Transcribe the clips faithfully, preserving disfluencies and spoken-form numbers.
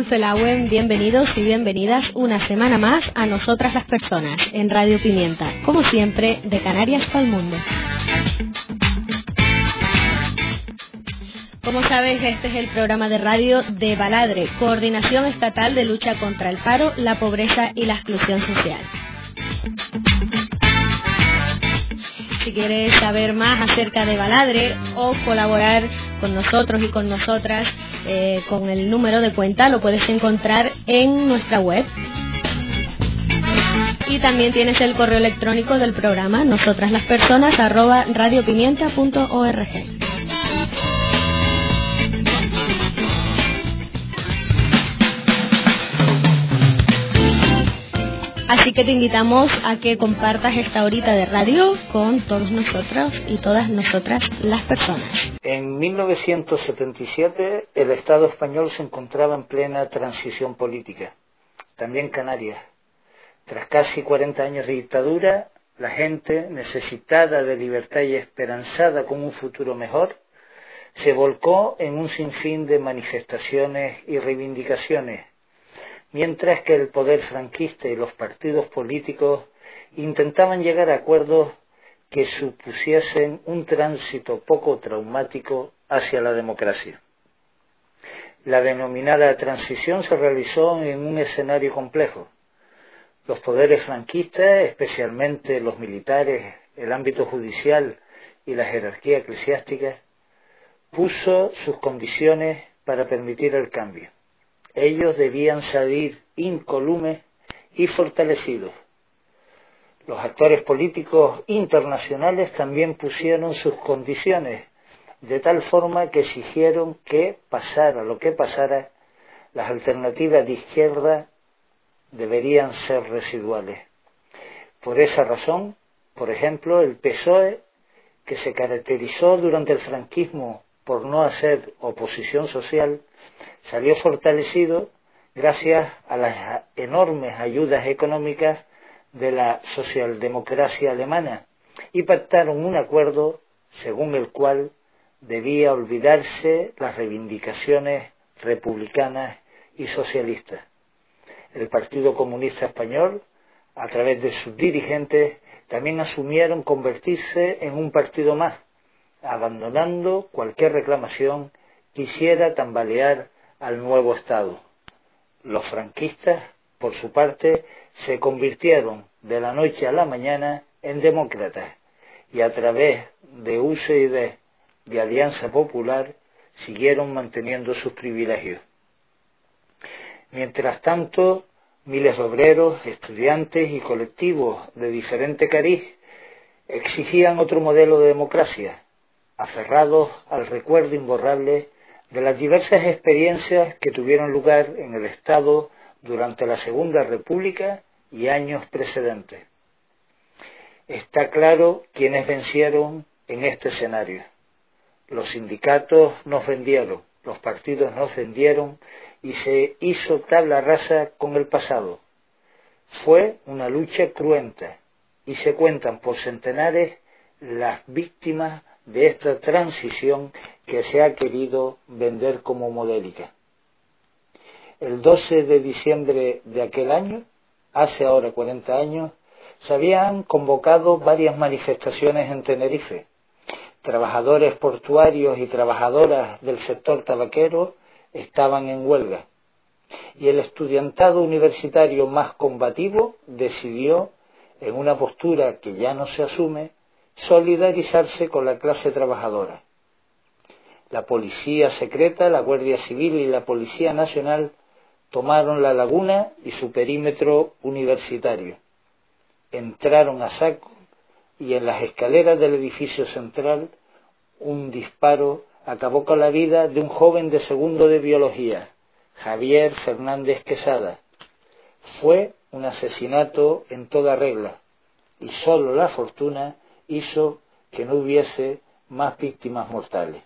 Ufelauen, bienvenidos y bienvenidas una semana más a Nosotras las Personas, en Radio Pimienta, como siempre, de Canarias para el mundo. Como sabes, este es el programa de radio de Baladre, Coordinación Estatal de Lucha contra el Paro, la Pobreza y la Exclusión Social. Si quieres saber más acerca de Baladre o colaborar con nosotros y con nosotras eh, con el número de cuenta, lo puedes encontrar en nuestra web. Y también tienes el correo electrónico del programa, nosotraslaspersonas arroba radiopimienta punto org. Así que te invitamos a que compartas esta horita de radio con todos nosotros y todas nosotras las personas. En mil novecientos setenta y siete el Estado español se encontraba en plena transición política, también Canarias. Tras casi cuarenta años de dictadura, la gente, necesitada de libertad y esperanzada con un futuro mejor, se volcó en un sinfín de manifestaciones y reivindicaciones, mientras que el poder franquista y los partidos políticos intentaban llegar a acuerdos que supusiesen un tránsito poco traumático hacia la democracia. La denominada transición se realizó en un escenario complejo. Los poderes franquistas, especialmente los militares, el ámbito judicial y la jerarquía eclesiástica, puso sus condiciones para permitir el cambio. Ellos debían salir incólumes y fortalecidos. Los actores políticos internacionales también pusieron sus condiciones, de tal forma que exigieron que, pasara lo que pasara, las alternativas de izquierda deberían ser residuales. Por esa razón, por ejemplo, el P S O E, que se caracterizó durante el franquismo por no hacer oposición social, salió fortalecido gracias a las enormes ayudas económicas de la socialdemocracia alemana y pactaron un acuerdo según el cual debía olvidarse las reivindicaciones republicanas y socialistas. El Partido Comunista Español, a través de sus dirigentes, también asumieron convertirse en un partido más, abandonando cualquier reclamación que quisiera tambalear al nuevo Estado. Los franquistas, por su parte, se convirtieron de la noche a la mañana en demócratas y a través de U C D, de Alianza Popular, siguieron manteniendo sus privilegios. Mientras tanto, miles de obreros, estudiantes y colectivos de diferente cariz exigían otro modelo de democracia, aferrados al recuerdo imborrable de las diversas experiencias que tuvieron lugar en el Estado durante la Segunda República y años precedentes. Está claro quiénes vencieron en este escenario. Los sindicatos nos vendieron, los partidos nos vendieron y se hizo tabla rasa con el pasado. Fue una lucha cruenta y se cuentan por centenares las víctimas de esta transición que se ha querido vender como modélica. El doce de diciembre de aquel año, hace ahora cuarenta años, se habían convocado varias manifestaciones en Tenerife. Trabajadores portuarios y trabajadoras del sector tabaquero estaban en huelga, y el estudiantado universitario más combativo decidió, en una postura que ya no se asume, solidarizarse con la clase trabajadora. La policía secreta, la Guardia Civil y la Policía Nacional tomaron la laguna y su perímetro universitario. Entraron a saco y en las escaleras del edificio central un disparo acabó con la vida de un joven de segundo de biología, Javier Fernández Quesada. Fue un asesinato en toda regla y solo la fortuna hizo que no hubiese más víctimas mortales.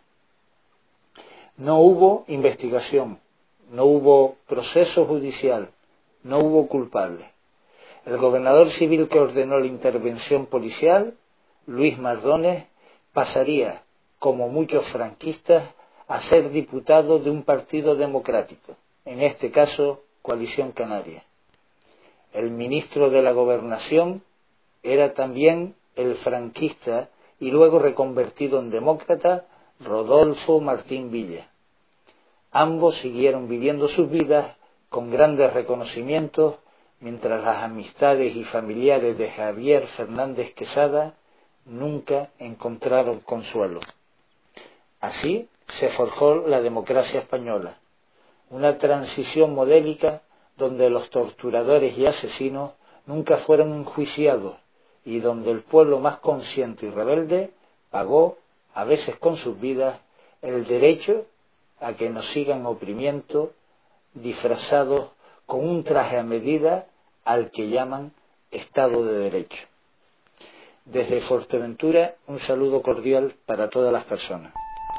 No hubo investigación, no hubo proceso judicial, no hubo culpables. El gobernador civil que ordenó la intervención policial, Luis Mardones, pasaría, como muchos franquistas, a ser diputado de un partido democrático. en este caso Coalición Canaria. El ministro de la Gobernación era también el franquista y luego reconvertido en demócrata Rodolfo Martín Villa. Ambos siguieron viviendo sus vidas con grandes reconocimientos, mientras las amistades y familiares de Javier Fernández Quesada nunca encontraron consuelo. Así se forjó la democracia española, una transición modélica donde los torturadores y asesinos nunca fueron enjuiciados y donde el pueblo más consciente y rebelde pagó, a veces con sus vidas, el derecho a que nos sigan oprimiendo, disfrazados con un traje a medida al que llaman Estado de Derecho. Desde Fuerteventura, un saludo cordial para todas las personas.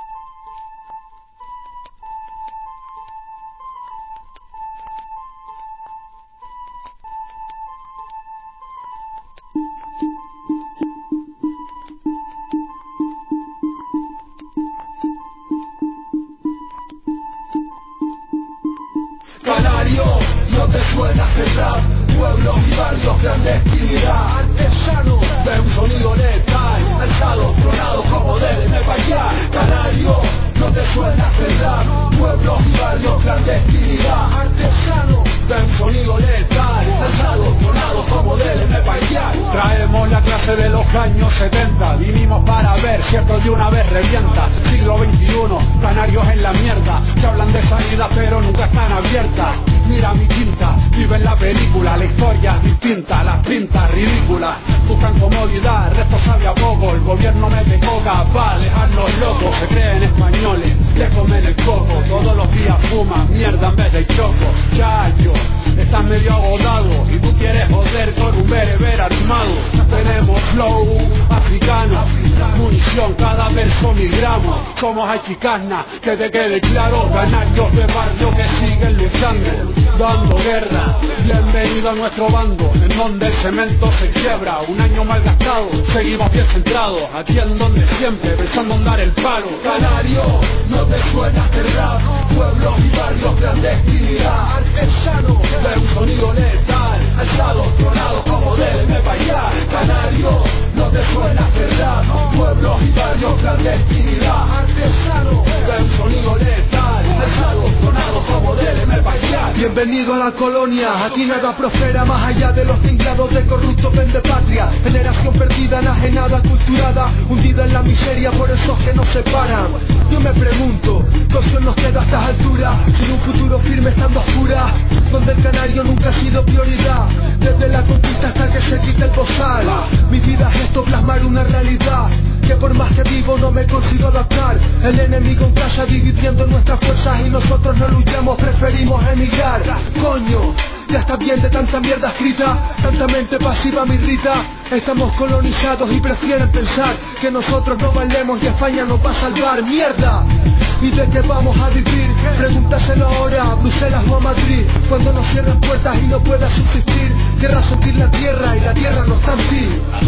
Canario, no te suena cerrar, pueblos y barrios, clandestinidad, artesano de un sonido letal, alzados, tronados como deben de fallar. Canario, no te suena cerrar, pueblos y barrios, clandestinidad, artesano de un sonido letal, alzados, tronados como deben de fallar. Traemos la clase de los años setenta, vinimos para ver si esto de una vez revienta. Siglo veintiuno, canarios en la mierda, que hablan de salida pero nunca están abiertas. Mira mi tinta, vive en la película, la historia es distinta, las pintas ridículas. Buscan comodidad, responsable a poco, el gobierno mete coca pa' dejarlos locos. Se creen españoles, le comen el coco, todos los días fuman mierda en vez de choco. Chayo, estás medio agotado y tú quieres joder con un bereber armado. Tenemos flow africano, munición cada verso mil gramos. Somos achicasna, que te quede claro, canarios de barrio que siguen luchando, dando guerra. Bienvenido a nuestro bando, en donde el cemento se quiebra. Un año mal gastado, seguimos bien centrados, aquí en donde siempre, pensando en dar el palo. Canario, no te suena cerrar, pueblos y barrios, clandestinidad, artesano de un sonido letal, alzados, tronados como deben de fallar. Canario, no te suena cerrar, pueblos y barrios, clandestinidad, artesano de un sonido letal, alzados, tronados como deben de fallar. Bienvenido a la colonia, aquí nada prospera más allá de los tinglado de corruptos vendepatria. Generación perdida, enajenada, culturada, hundida en la miseria por esos que nos separan. Yo me pregunto, ¿qué opción nos queda a estas alturas? Sin un futuro firme estando oscura, donde el canario nunca ha sido prioridad. Desde la conquista hasta que se quita el bozal, mi vida es esto, plasmar una realidad que por más que vivo no me consigo adaptar. El enemigo en casa dividiendo nuestras fuerzas y nosotros no luchamos, preferimos emigrar. Coño, ya está bien de tanta mierda escrita, tanta mente pasiva me irrita. Estamos colonizados y prefieren pensar que nosotros no valemos y España nos va a salvar. ¡Mierda! ¿Y de qué vamos a vivir? Pregúntaselo ahora a Bruselas o a Madrid. Cuando nos cierren puertas y no pueda subsistir, querrá sentir la tierra y la tierra no está en ti.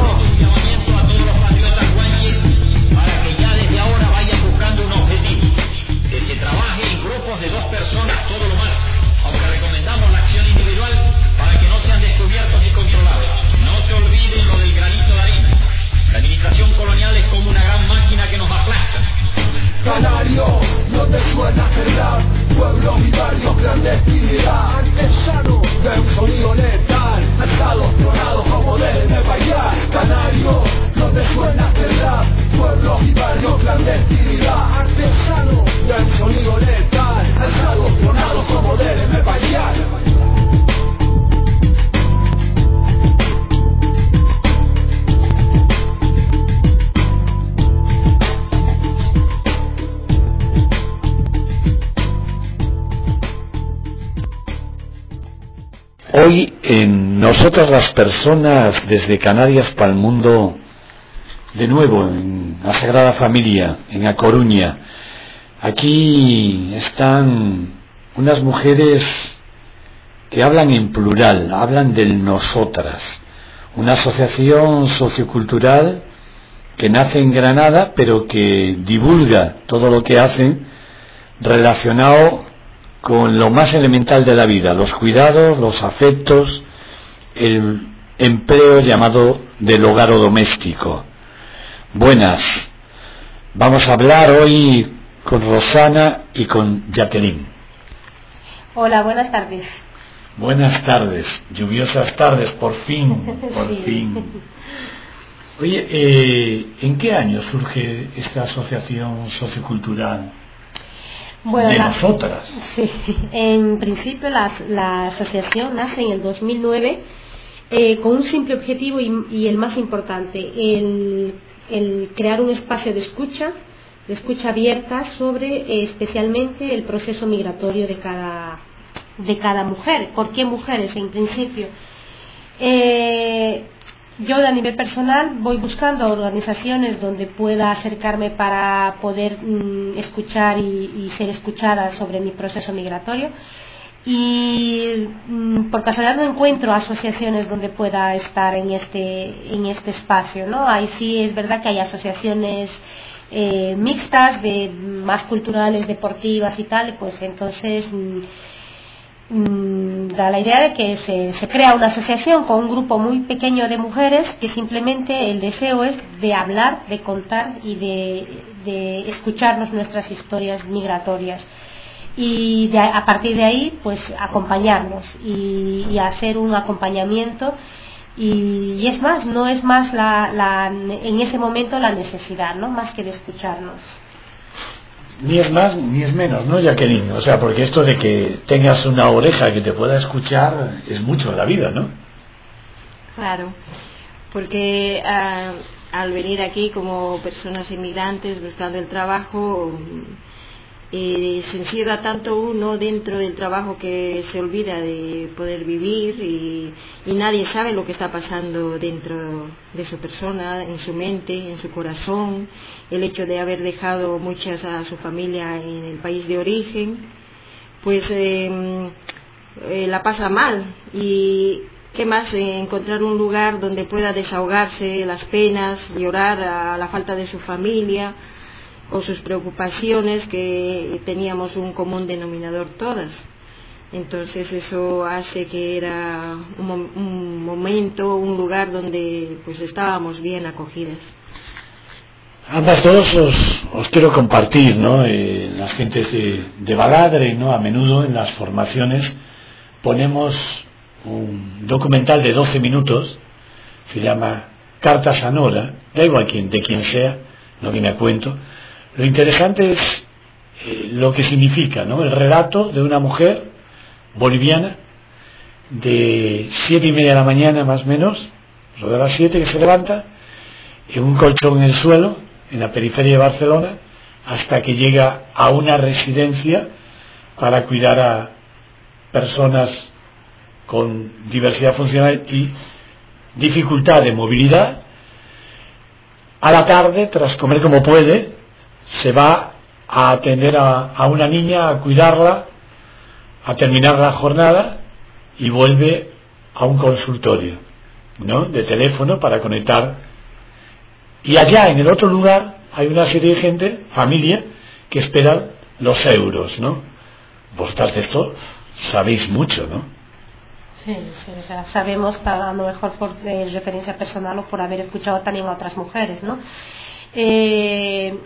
Para que ya desde ahora vayan buscando un objetivo, que se trabaje en grupos de dos personas, todo lo más, aunque recomendamos la acción individual para que no sean descubiertos ni controlados. No se olviden lo del granito de arena. La administración colonial es como una gran máquina que nos aplasta. Canario, no te suena cerrar, pueblos y barrios, clandestinidad, artesano de un sonido letal, alzados, tronados como deben de fallar. Canario, no te suena cerrar, pueblos y barrios, clandestinidad, artesano de un sonido letal, alzados, tronados como deben de fallar. Hoy en nosotros las personas desde Canarias para el mundo, de nuevo en la Sagrada Familia, en A Coruña. Aquí están unas mujeres que hablan en plural, hablan del nosotras, una asociación sociocultural que nace en Granada pero que divulga todo lo que hacen relacionado con lo más elemental de la vida, los cuidados, los afectos, el empleo llamado del hogar o doméstico. Buenas. Vamos a hablar hoy con Rosana y con Jacqueline. Hola, buenas tardes. Buenas tardes, lluviosas tardes, por fin, por sí. fin. Oye, eh, ¿en qué año surge esta asociación sociocultural bueno, de la, nosotras? Sí, en principio la, la asociación nace en el dos mil nueve eh, con un simple objetivo y, y el más importante, el, el crear un espacio de escucha, de escucha abierta sobre eh, especialmente el proceso migratorio de cada de cada mujer. ¿Por qué mujeres en principio? Eh, yo a nivel personal voy buscando organizaciones donde pueda acercarme para poder mm, escuchar y, y ser escuchada sobre mi proceso migratorio y mm, por casualidad no encuentro asociaciones donde pueda estar en este, en este espacio, ¿no? Ahí sí es verdad que hay asociaciones eh, mixtas, de más culturales, deportivas y tal, pues entonces mm, da la idea de que se, se crea una asociación con un grupo muy pequeño de mujeres que simplemente el deseo es de hablar, de contar y de, de escucharnos nuestras historias migratorias y de, a partir de ahí pues acompañarnos y, y hacer un acompañamiento y, y es más, no es más la, la, en ese momento la necesidad, ¿no? Más que de escucharnos. Ni es más ni es menos, ¿no, Jacqueline? O sea, porque esto de que tengas una oreja que te pueda escuchar es mucho en la vida, ¿no? Claro, porque uh, al venir aquí como personas inmigrantes buscando el trabajo, eh, se encierra tanto uno dentro del trabajo que se olvida de poder vivir y, y nadie sabe lo que está pasando dentro de su persona, en su mente, en su corazón, el hecho de haber dejado muchas a su familia en el país de origen, pues eh, eh, la pasa mal y qué más eh, encontrar un lugar donde pueda desahogarse las penas, llorar a la falta de su familia o sus preocupaciones, que teníamos un común denominador todas. Entonces eso hace que era un, un momento, un lugar donde pues estábamos bien acogidas. Ambas dos os, os quiero compartir, ¿no? Eh, las gentes de, de Baladre, ¿no? A menudo en las formaciones ponemos un documental de doce minutos, se llama Cartas a Nora, da igual quién, de quien sea, no viene a cuento. Lo interesante es eh, lo que significa, ¿no? El relato de una mujer boliviana de siete y media de la mañana más o menos, lo de las siete, que se levanta en un colchón en el suelo en la periferia de Barcelona hasta que llega a una residencia para cuidar a personas con diversidad funcional y dificultad de movilidad. A la tarde, tras comer como puede, se va a atender a, a una niña, a cuidarla, a terminar la jornada y vuelve a un consultorio, ¿no? De teléfono para conectar. Y allá en el otro lugar hay una serie de gente, familia, que esperan los euros, ¿no? Vosotras de esto sabéis mucho, ¿no? Sí, sí, o sea, sabemos, a lo mejor por eh, referencia personal o por haber escuchado también a otras mujeres, ¿no? Eh,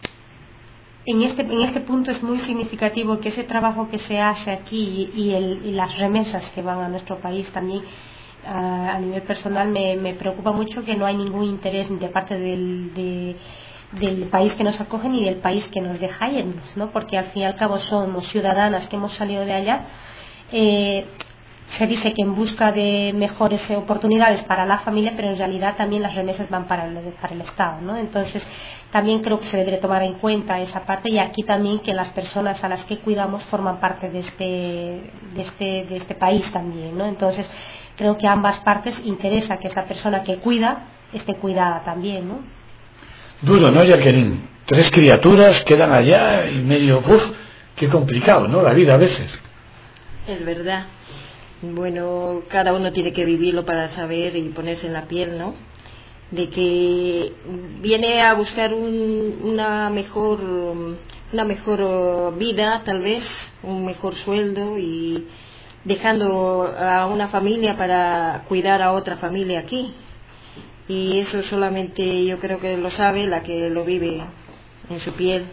en este en este punto es muy significativo que ese trabajo que se hace aquí y, y, el, y las remesas que van a nuestro país también, a, a nivel personal me, me preocupa mucho que no hay ningún interés de parte del, de, del país que nos acoge ni del país que nos deja irnos, ¿no? Porque al fin y al cabo somos ciudadanas que hemos salido de allá. Eh, se dice que en busca de mejores oportunidades para la familia, pero en realidad también las remesas van para el, para el Estado, ¿no? Entonces también creo que se debería tomar en cuenta esa parte, y aquí también que las personas a las que cuidamos forman parte de este de este de este país también, ¿no? Entonces creo que a ambas partes interesa que esta persona que cuida esté cuidada también, ¿no? Duro, ¿no, Jacqueline? Tres criaturas quedan allá y medio, uff, qué complicado, ¿no? La vida a veces. Es verdad. Bueno, cada uno tiene que vivirlo para saber y ponerse en la piel, ¿no? De que viene a buscar un, una mejor una mejor vida, tal vez, un mejor sueldo y dejando a una familia para cuidar a otra familia aquí. Y eso solamente yo creo que lo sabe la que lo vive en su piel.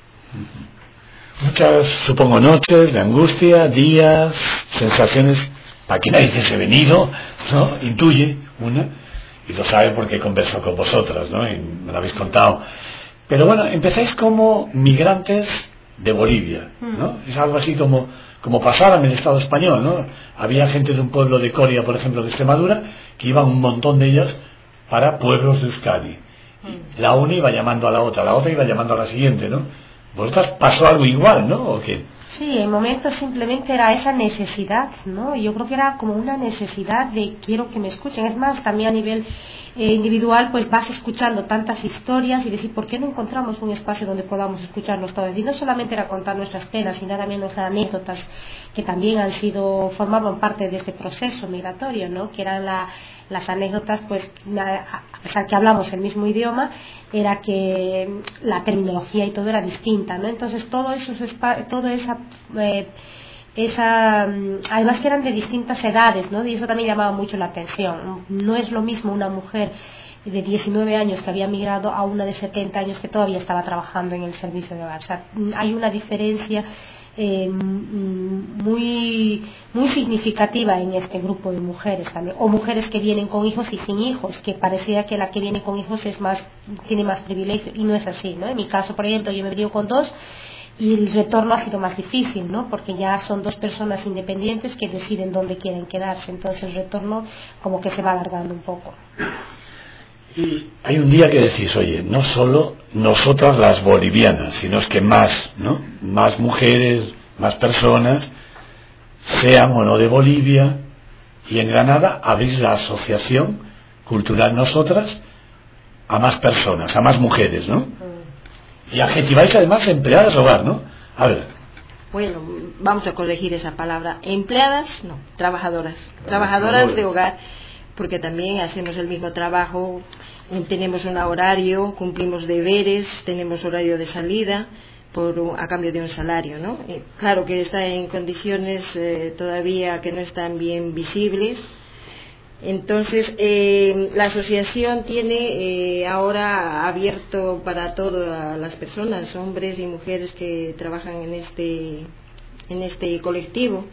Muchas, supongo, noches de angustia, días, sensaciones, para quien nadie se ha venido, ¿no? Intuye una, y lo sabe porque conversó con vosotras, ¿no? Y me lo habéis contado. Pero bueno, empezáis como migrantes de Bolivia, ¿no? Es algo así como, como pasaba en el Estado español, ¿no? Había gente de un pueblo de Coria, por ejemplo, de Extremadura, que iban un montón de ellas para pueblos de Euskadi. La una iba llamando a la otra, la otra iba llamando a la siguiente, ¿no? ¿Vosotras pasó algo igual, no? ¿O qué? Sí, en momentos simplemente era esa necesidad, ¿no? Yo creo que era como una necesidad de quiero que me escuchen. Es más, también a nivel eh, individual, pues vas escuchando tantas historias y decir, ¿por qué no encontramos un espacio donde podamos escucharnos todos? Y no solamente era contar nuestras penas, sino también nuestras anécdotas que también han sido, formaban parte de este proceso migratorio, ¿no? Que eran la, las anécdotas, pues, a pesar que hablamos el mismo idioma, era que la terminología y todo era distinta, ¿no? Entonces todo eso, todo esa Eh, esa además que eran de distintas edades, ¿no? Y eso también llamaba mucho la atención. No es lo mismo una mujer de diecinueve años que había migrado a una de setenta años que todavía estaba trabajando en el servicio de hogar. O sea, hay una diferencia eh, muy muy significativa en este grupo de mujeres también, o mujeres que vienen con hijos y sin hijos, que parecía que la que viene con hijos es más, tiene más privilegio, y no es así, ¿no? En mi caso, por ejemplo, yo me venido con dos y el retorno ha sido más difícil, ¿no? Porque ya son dos personas independientes que deciden dónde quieren quedarse, entonces el retorno como que se va alargando un poco. Y hay un día que decís, oye, no solo nosotras las bolivianas, sino es que más, ¿no? Más mujeres, más personas, sean o no de Bolivia, y en Granada abrís la asociación cultural Nosotras a más personas, a más mujeres, ¿no? Y adjetiváis además empleadas de hogar, ¿no? A ver. Bueno, vamos a corregir esa palabra. Empleadas, no, trabajadoras. Trabajadoras de hogar, porque también hacemos el mismo trabajo, tenemos un horario, cumplimos deberes, tenemos horario de salida por a cambio de un salario, ¿no? Eh, claro que está en condiciones eh, todavía que no están bien visibles. Entonces, eh, la asociación tiene eh, ahora abierto para todas las personas, hombres y mujeres que trabajan en este, en este colectivo.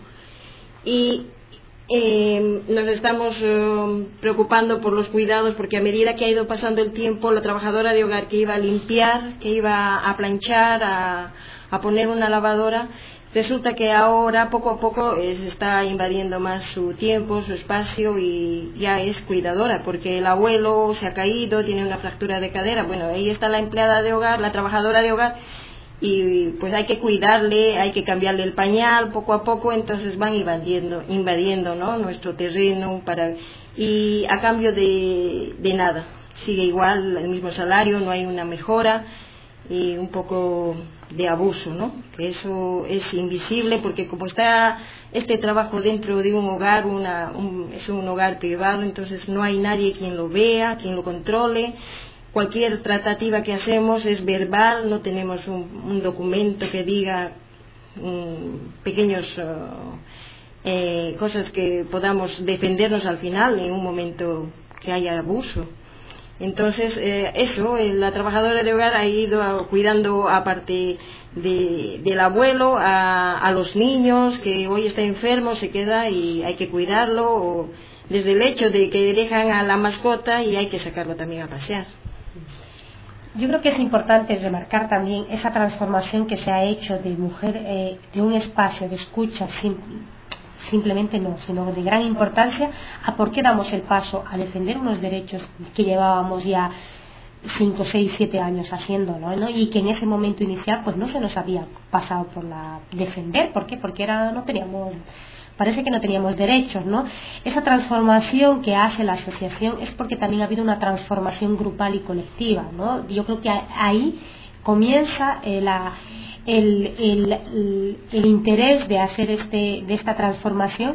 Y eh, nos estamos eh, preocupando por los cuidados, porque a medida que ha ido pasando el tiempo, la trabajadora de hogar que iba a limpiar, que iba a planchar, a, a poner una lavadora, resulta que ahora poco a poco eh, se está invadiendo más su tiempo, su espacio, y ya es cuidadora, porque el abuelo se ha caído, tiene una fractura de cadera. Bueno, ahí está la empleada de hogar, la trabajadora de hogar, y pues hay que cuidarle, hay que cambiarle el pañal poco a poco. Entonces van invadiendo, invadiendo, ¿no?, nuestro terreno, para y a cambio de, de nada, sigue igual el mismo salario, no hay una mejora, y un poco de abuso, ¿no? Que eso es invisible, porque como está este trabajo dentro de un hogar, una, un, es un hogar privado, entonces no hay nadie quien lo vea, quien lo controle. Cualquier tratativa que hacemos es verbal, no tenemos un, un documento que diga um, pequeños uh, eh, cosas que podamos defendernos al final en un momento que haya abuso. Entonces, eh, eso, eh, la trabajadora de hogar ha ido a, cuidando, aparte de, del abuelo, a, a los niños, que hoy está enfermo, se queda y hay que cuidarlo, o desde el hecho de que dejan a la mascota y hay que sacarlo también a pasear. Yo creo que es importante remarcar también esa transformación que se ha hecho de mujer, eh, de un espacio de escucha simple, simplemente no, sino de gran importancia a por qué damos el paso a defender unos derechos que llevábamos ya cinco, seis, siete años haciéndolo, ¿no? Y que en ese momento inicial pues no se nos había pasado por la defender. ¿Por qué? Porque era, no teníamos, parece que no teníamos derechos, ¿no? Esa transformación que hace la asociación es porque también ha habido una transformación grupal y colectiva, ¿no? Yo creo que ahí comienza eh, la El, el, el, el interés de hacer este, de esta transformación,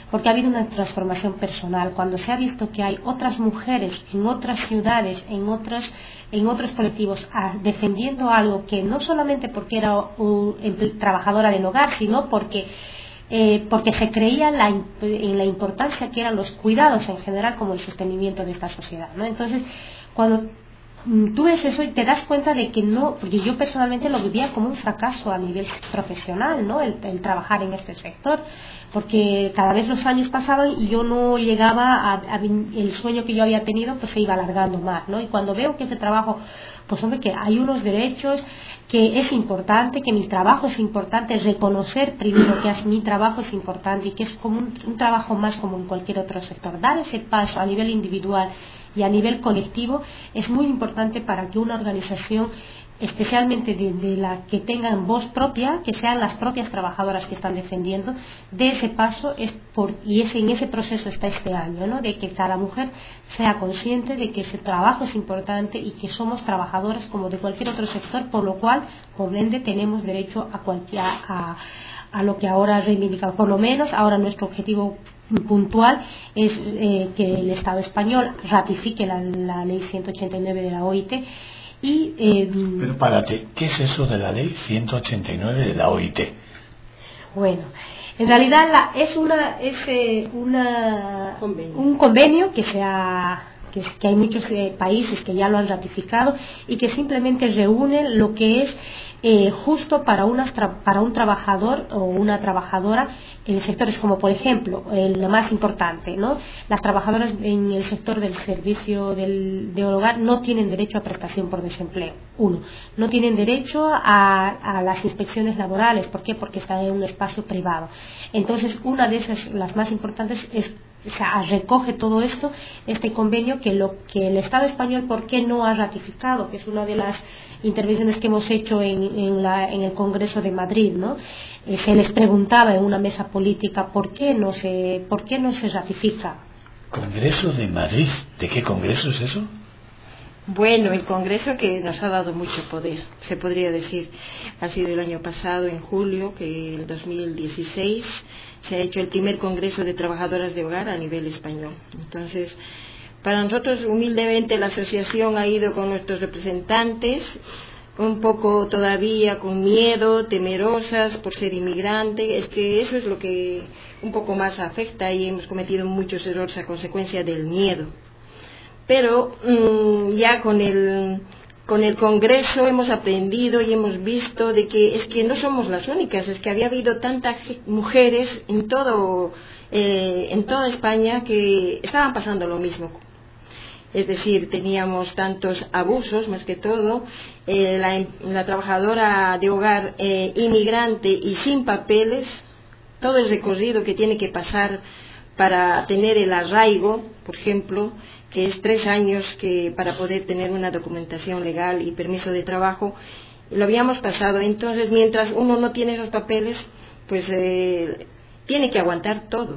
porque ha habido una transformación personal, cuando se ha visto que hay otras mujeres en otras ciudades, en otras, en otros colectivos, a, defendiendo algo que no solamente porque era un, un, trabajadora del hogar, sino porque Eh, porque se creía la, en la importancia que eran los cuidados en general como el sostenimiento de esta sociedad, ¿no? Entonces, cuando mm, tú ves eso y te das cuenta de que no, porque yo personalmente lo vivía como un fracaso a nivel profesional, ¿no? El, el trabajar en este sector, porque cada vez los años pasaban y yo no llegaba a, a el sueño que yo había tenido, pues se iba alargando más, ¿no? Y cuando veo que ese trabajo, pues hombre, que hay unos derechos, que es importante, que mi trabajo es importante, reconocer primero que es, mi trabajo es importante y que es como un, un trabajo más como en cualquier otro sector. Dar ese paso a nivel individual y a nivel colectivo es muy importante para que una organización, especialmente de, de la que tengan voz propia, que sean las propias trabajadoras que están defendiendo, de ese paso es por, y ese, en ese proceso está este año, ¿no? De que cada mujer sea consciente de que ese trabajo es importante y que somos trabajadoras como de cualquier otro sector, por lo cual, por ende, tenemos derecho a, cualquier, a, a lo que ahora reivindicamos. Por lo menos, ahora nuestro objetivo puntual es eh, que el Estado español ratifique la, la ley ciento ochenta y nueve de la O I T. Y, eh, Pero párate, ¿qué es eso de la ley ciento ochenta y nueve de la O I T? Bueno, en realidad la, es, una, es eh, una, convenio. un convenio que, se ha, que, que hay muchos eh, países que ya lo han ratificado y que simplemente reúne lo que es eh, justo para, una, para un trabajador o una trabajadora en sectores como, por ejemplo, el más importante, ¿no? Las trabajadoras en el sector del servicio del, de hogar no tienen derecho a prestación por desempleo. Uno, no tienen derecho a, a las inspecciones laborales. ¿Por qué? Porque están en un espacio privado. Entonces, una de esas, las más importantes, es o sea, recoge todo esto, este convenio que lo que el Estado español, ¿por qué no ha ratificado? Que es una de las intervenciones que hemos hecho en, en, la, en el Congreso de Madrid, ¿no? Eh, se les preguntaba en una mesa política ¿por qué no se, por qué no se ratifica? ¿Congreso de Madrid? ¿De qué congreso es eso? Bueno, el Congreso que nos ha dado mucho poder, se podría decir. Ha sido el año pasado, en julio, que el dos mil dieciséis, se ha hecho el primer Congreso de Trabajadoras de Hogar a nivel español. Entonces, para nosotros, humildemente, la asociación ha ido con nuestros representantes, un poco todavía con miedo, temerosas por ser inmigrante. Es que eso es lo que un poco más afecta y hemos cometido muchos errores a consecuencia del miedo. Pero mmm, ya con el, con el Congreso hemos aprendido y hemos visto de que es que no somos las únicas, es que había habido tantas mujeres en, todo, eh, en toda España que estaban pasando lo mismo. Es decir, teníamos tantos abusos, más que todo, eh, la, la trabajadora de hogar eh, inmigrante y sin papeles, todo el recorrido que tiene que pasar para tener el arraigo, por ejemplo, que es tres años que para poder tener una documentación legal y permiso de trabajo, lo habíamos pasado. Entonces, mientras uno no tiene esos papeles, pues eh, tiene que aguantar todo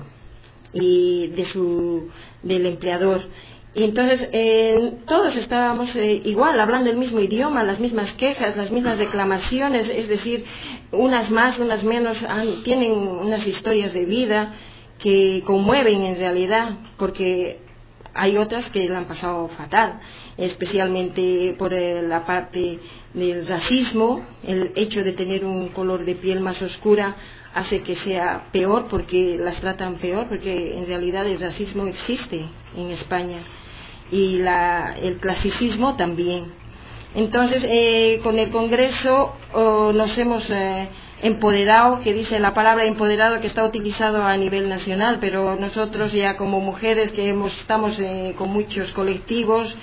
y de su del empleador. Y entonces eh, todos estábamos eh, igual, hablando el mismo idioma, las mismas quejas, las mismas reclamaciones, es decir, unas más, unas menos, han, tienen unas historias de vida que conmueven en realidad, porque hay otras que la han pasado fatal, especialmente por eh, la parte del racismo. El hecho de tener un color de piel más oscura hace que sea peor, porque las tratan peor, porque en realidad el racismo existe en España y la, el clasicismo también. Entonces, eh, con el Congreso oh, nos hemos eh, empoderado, que dice la palabra empoderado que está utilizado a nivel nacional, pero nosotros ya como mujeres que hemos, estamos eh, con muchos colectivos,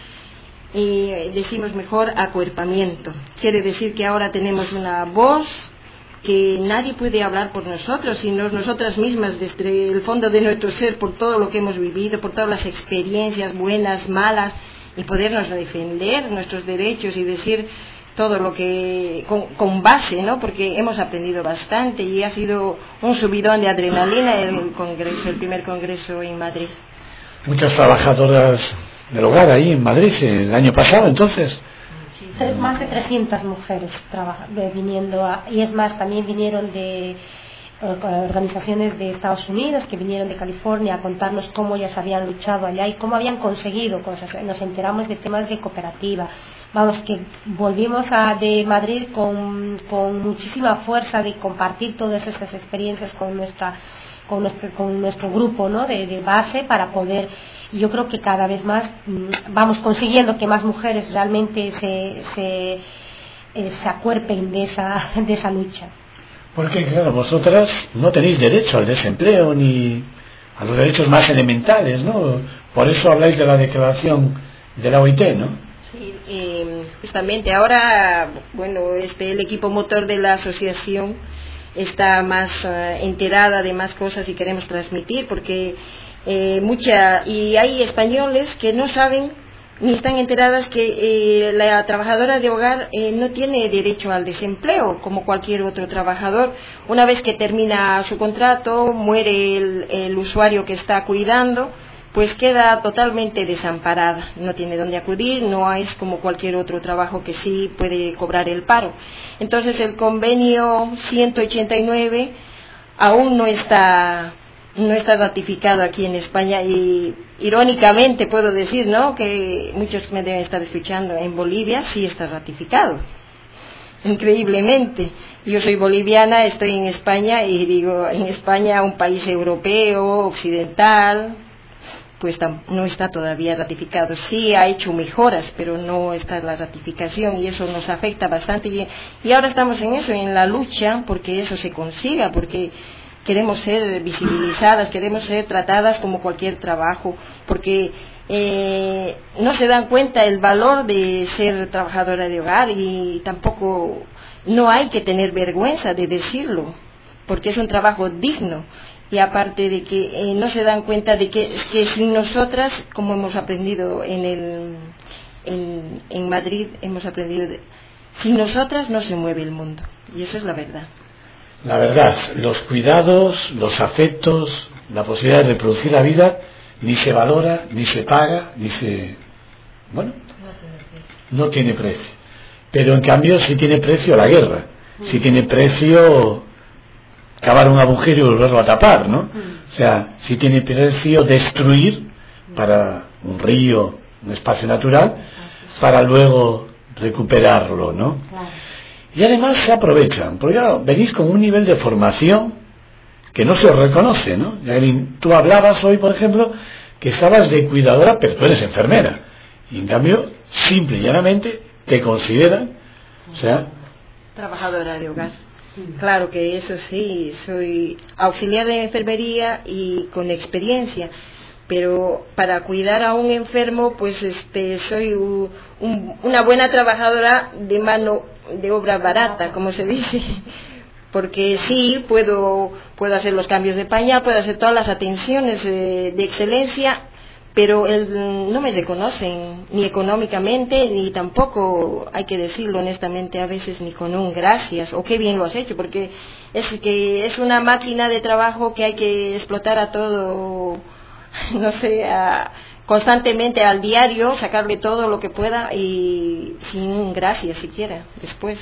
y decimos mejor acuerpamiento. Quiere decir que ahora tenemos una voz que nadie puede hablar por nosotros, sino nosotras mismas desde el fondo de nuestro ser, por todo lo que hemos vivido, por todas las experiencias buenas, malas, y podernos defender nuestros derechos y decir todo lo que con, con base, ¿no? Porque hemos aprendido bastante y ha sido un subidón de adrenalina el congreso, el primer congreso en Madrid. Muchas trabajadoras del hogar ahí en Madrid el año pasado, entonces. Más de trescientas mujeres traba, viniendo a, y es más, también vinieron de organizaciones de Estados Unidos que vinieron de California a contarnos cómo ellas habían luchado allá y cómo habían conseguido cosas. Nos enteramos de temas de cooperativa. Vamos, que volvimos a, de Madrid con, con muchísima fuerza de compartir todas esas experiencias con nuestra con nuestro, con nuestro grupo, ¿no? de, de base, para poder, y yo creo que cada vez más mmm, vamos consiguiendo que más mujeres realmente se, se, eh, se acuerpen de esa, de esa lucha. Porque claro, vosotras no tenéis derecho al desempleo ni a los derechos más elementales, ¿no? Por eso habláis de la declaración de la O I T, ¿no? Sí, eh, justamente ahora, bueno, este el equipo motor de la asociación está más uh, enterada de más cosas y queremos transmitir, porque eh, mucha y hay españoles que no saben ni están enteradas que eh, la trabajadora de hogar eh, no tiene derecho al desempleo como cualquier otro trabajador. Una vez que termina su contrato, muere el, el usuario que está cuidando, pues queda totalmente desamparada, no tiene dónde acudir, no es como cualquier otro trabajo que sí puede cobrar el paro. Entonces el convenio ciento ochenta y nueve aún no está no está ratificado aquí en España, y irónicamente puedo decir, ¿no?, que muchos me deben estar escuchando, en Bolivia sí está ratificado. Increíblemente, yo soy boliviana, estoy en España y digo, en España, un país europeo, occidental, pues no está todavía ratificado. Sí ha hecho mejoras, pero no está la ratificación, y eso nos afecta bastante, y, y ahora estamos en eso, en la lucha, porque eso se consiga, porque queremos ser visibilizadas, queremos ser tratadas como cualquier trabajo, porque eh, no se dan cuenta el valor de ser trabajadora de hogar, y tampoco no hay que tener vergüenza de decirlo, porque es un trabajo digno. Y aparte de que eh, no se dan cuenta de que, que sin nosotras, como hemos aprendido en el en, en Madrid, hemos aprendido de, sin nosotras no se mueve el mundo, y eso es la verdad. La verdad, los cuidados, los afectos, la posibilidad de reproducir la vida, ni se valora, ni se paga, ni se... bueno, no tiene precio. Pero en cambio sí tiene precio la guerra, sí tiene precio cavar un agujero y volverlo a tapar, ¿no? O sea, sí tiene precio destruir para un río, un espacio natural, para luego recuperarlo, ¿no? Y además se aprovechan, porque claro, venís con un nivel de formación que no se os reconoce, ¿no? Tú hablabas hoy, por ejemplo, que estabas de cuidadora, pero tú eres enfermera, y en cambio, simple y llanamente, te consideran, o sea... trabajadora de hogar. Claro que eso sí, soy auxiliar de enfermería y con experiencia, pero para cuidar a un enfermo, pues este soy un, un, una buena trabajadora de mano de obra barata, como se dice, porque sí puedo puedo hacer los cambios de pañal, puedo hacer todas las atenciones de, de excelencia, pero el, no me reconocen ni económicamente, ni tampoco, hay que decirlo honestamente, a veces ni con un gracias o qué bien lo has hecho, porque es que es una máquina de trabajo que hay que explotar a todo, no sé, a, constantemente al diario, sacarle todo lo que pueda y sin un gracias siquiera después.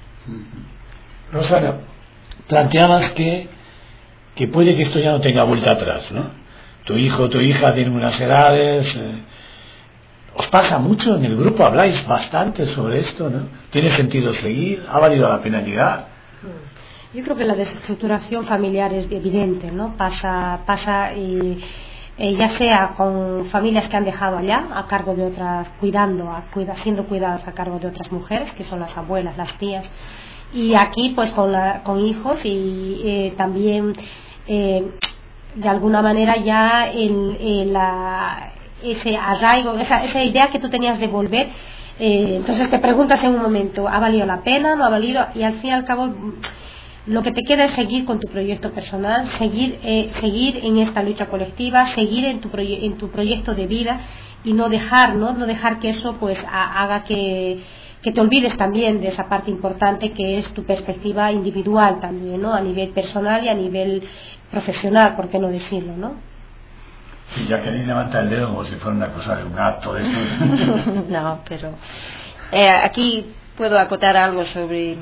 Rosana, planteabas que que puede que esto ya no tenga vuelta atrás, ¿no? Tu hijo o tu hija tienen unas edades, eh, ¿os pasa mucho en el grupo? Habláis bastante sobre esto, ¿no? ¿Tiene sentido seguir? ¿Ha valido la pena llegar? Yo creo que la desestructuración familiar es evidente, ¿no? Pasa, pasa y Eh, ya sea con familias que han dejado allá a cargo de otras, cuidando, a, cuida, siendo cuidadas a cargo de otras mujeres, que son las abuelas, las tías, y aquí pues con, la, con hijos y eh, también eh, de alguna manera ya el, el, la, ese arraigo, esa, esa idea que tú tenías de volver, eh, entonces te preguntas en un momento, ¿ha valido la pena? ¿No ha valido? Y al fin y al cabo lo que te queda es seguir con tu proyecto personal, seguir eh, seguir en esta lucha colectiva, seguir en tu proye- en tu proyecto de vida y no dejar, ¿no? No dejar que eso pues a- haga que, que te olvides también de esa parte importante que es tu perspectiva individual también, ¿no? A nivel personal y a nivel profesional, ¿por qué no decirlo, no? Sí, ya queréis levantar el dedo como si fuera una cosa de un acto de eso. No, pero eh, aquí puedo acotar algo sobre...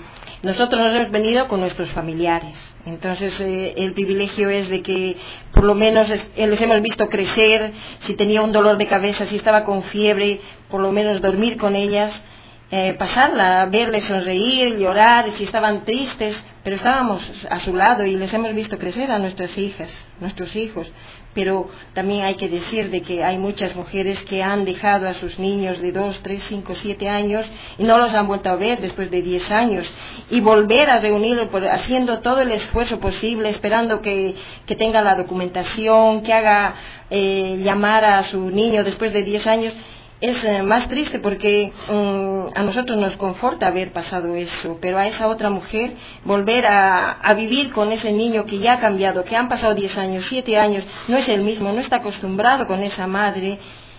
nosotros nos hemos venido con nuestros familiares. Entonces eh, el privilegio es de que por lo menos es, les hemos visto crecer. Si tenía un dolor de cabeza, si estaba con fiebre, por lo menos dormir con ellas, eh, pasarla, verles sonreír, llorar, si estaban tristes, pero estábamos a su lado y les hemos visto crecer a nuestras hijas, nuestros hijos. Pero también hay que decir de que hay muchas mujeres que han dejado a sus niños de dos, tres, cinco, siete años y no los han vuelto a ver después de diez años. Y volver a reunirlos haciendo todo el esfuerzo posible, esperando que, que tenga la documentación, que haga eh, llamar a su niño después de diez años. Es eh, más triste porque um, a nosotros nos conforta haber pasado eso, pero a esa otra mujer volver a, a vivir con ese niño que ya ha cambiado, que han pasado diez años, siete años, no es el mismo, no está acostumbrado con esa madre,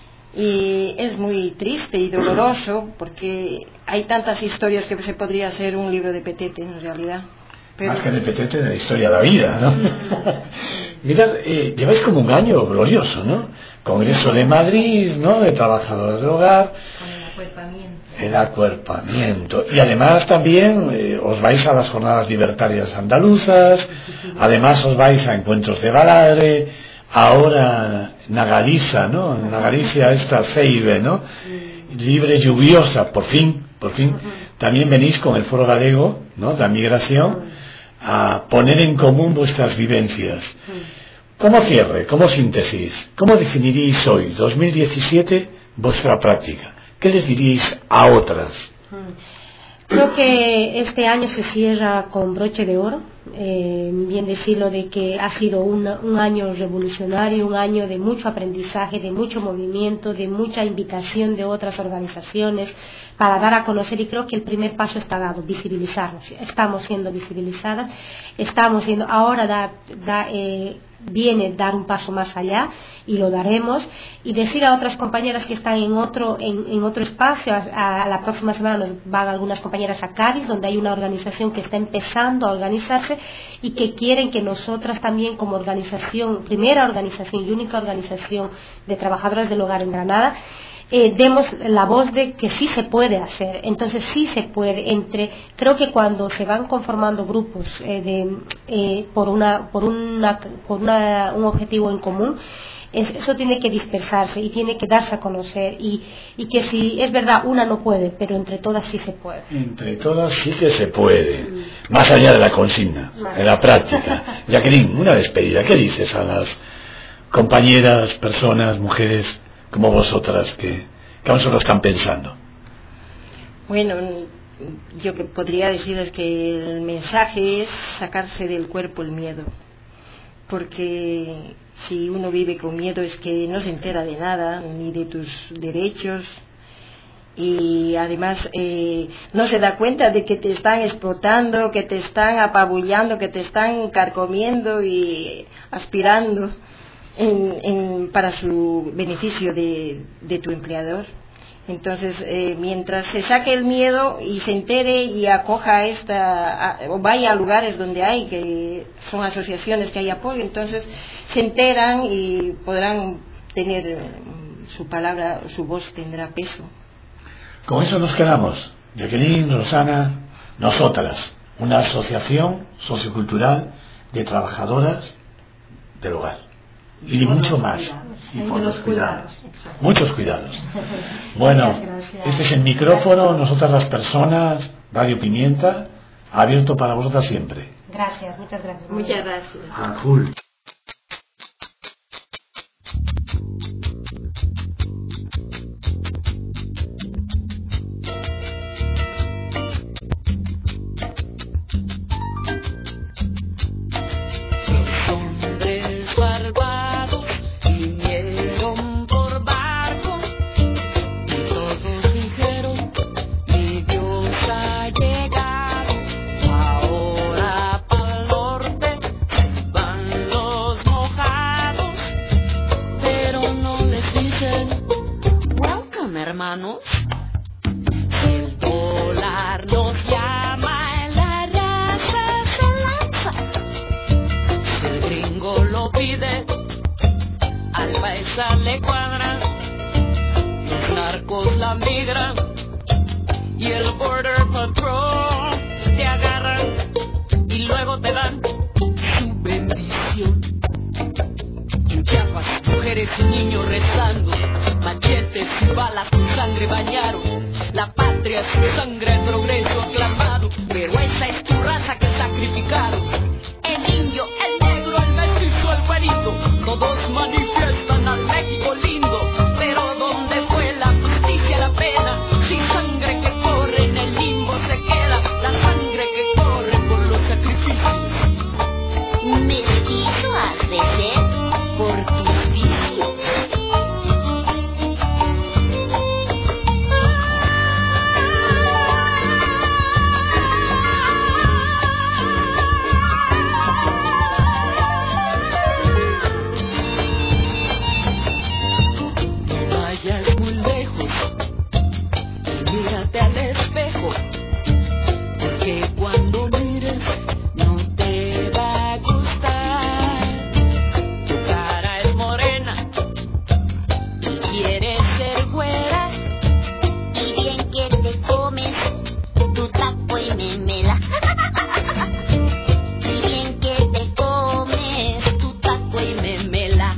y es muy triste y doloroso porque hay tantas historias que se podría hacer un libro de Petete en realidad. Pero... Más que de Petete, de la historia de la vida, ¿no? Mirad, eh, lleváis como un año glorioso, ¿no? Congreso de Madrid, ¿no? De Trabajadoras del Hogar. Con el acuerpamiento. El acuerpamiento. Y además también eh, os vais a las jornadas libertarias andaluzas, además os vais a encuentros de Baladre, ahora na Galiza, ¿no? Na Galicia esta Ceibe, ¿no? Libre, lluviosa, por fin, por fin. También venís con el Foro Galego, ¿no? De la migración, a poner en común vuestras vivencias. Como cierre, como síntesis, ¿cómo definiríais hoy, dos mil diecisiete, vuestra práctica? ¿Qué les diríais a otras? Creo que este año se cierra con broche de oro, eh, bien decirlo de que ha sido un, un año revolucionario, un año de mucho aprendizaje, de mucho movimiento, de mucha invitación de otras organizaciones para dar a conocer, y creo que el primer paso está dado, visibilizarnos. Estamos siendo visibilizadas, estamos siendo, ahora da, da, eh, viene dar un paso más allá y lo daremos, y decir a otras compañeras que están en otro en, en otro espacio, a, a la próxima semana nos van algunas compañeras a Cádiz, donde hay una organización que está empezando a organizarse y que quieren que nosotras también, como organización, primera organización y única organización de trabajadoras del hogar en Granada, Eh, demos la voz de que sí se puede hacer. Entonces sí se puede, entre creo que cuando se van conformando grupos eh, de, eh, por una por una por una, un objetivo en común, es, eso tiene que dispersarse y tiene que darse a conocer, y, y que si es verdad una no puede, pero entre todas sí se puede. Entre todas sí que se puede, más allá de la consigna, de la práctica. Jacqueline, una despedida, ¿qué dices a las compañeras, personas, mujeres como vosotras que, que aún se lo están pensando? Bueno, yo que podría decirles que el mensaje es sacarse del cuerpo el miedo, porque si uno vive con miedo es que no se entera de nada, ni de tus derechos, y además eh, no se da cuenta de que te están explotando, que te están apabullando, que te están carcomiendo y aspirando En, en, para su beneficio de, de tu empleador. Entonces, eh, mientras se saque el miedo y se entere y acoja esta, a, o vaya a lugares donde hay, que son asociaciones que hay apoyo, entonces se enteran y podrán tener su palabra, su voz tendrá peso. Con eso nos quedamos. Jacqueline, Rosana, nosotras, una asociación sociocultural de trabajadoras del hogar. Y, y mucho más. Y por los cuidados. Muchos cuidados. Bueno, este es el micrófono, nosotras las personas, Radio Pimienta, abierto para vosotras siempre. Gracias, muchas gracias. Muchas gracias. Ah, cool. Hermanos, el dólar nos llama, la raza se lanza. Si el gringo lo pide, al paisa le cuadra. Los narcos la migran y el border patrol te agarra. mujeres y niños rezando, machetes y balas su sangre bañaron, la patria su sangre el progreso aclamado, pero esa es tu raza que sacrificaron. El indio, el negro, el mestizo, el güerito, todos manifiestan al México lindo, pero ¿dónde fue la justicia, la pena? Sin sangre que corre en el limbo se queda la sangre que corre por los sacrificios. Mestizo has de ser por tus vicios. No vayas muy lejos y mírate al espejo, porque cuando mires no te va a gustar. Tu cara es morena y quieres ser güera, Y bien que te comes tu taco y memela. Y bien que te comes tu taco y memela.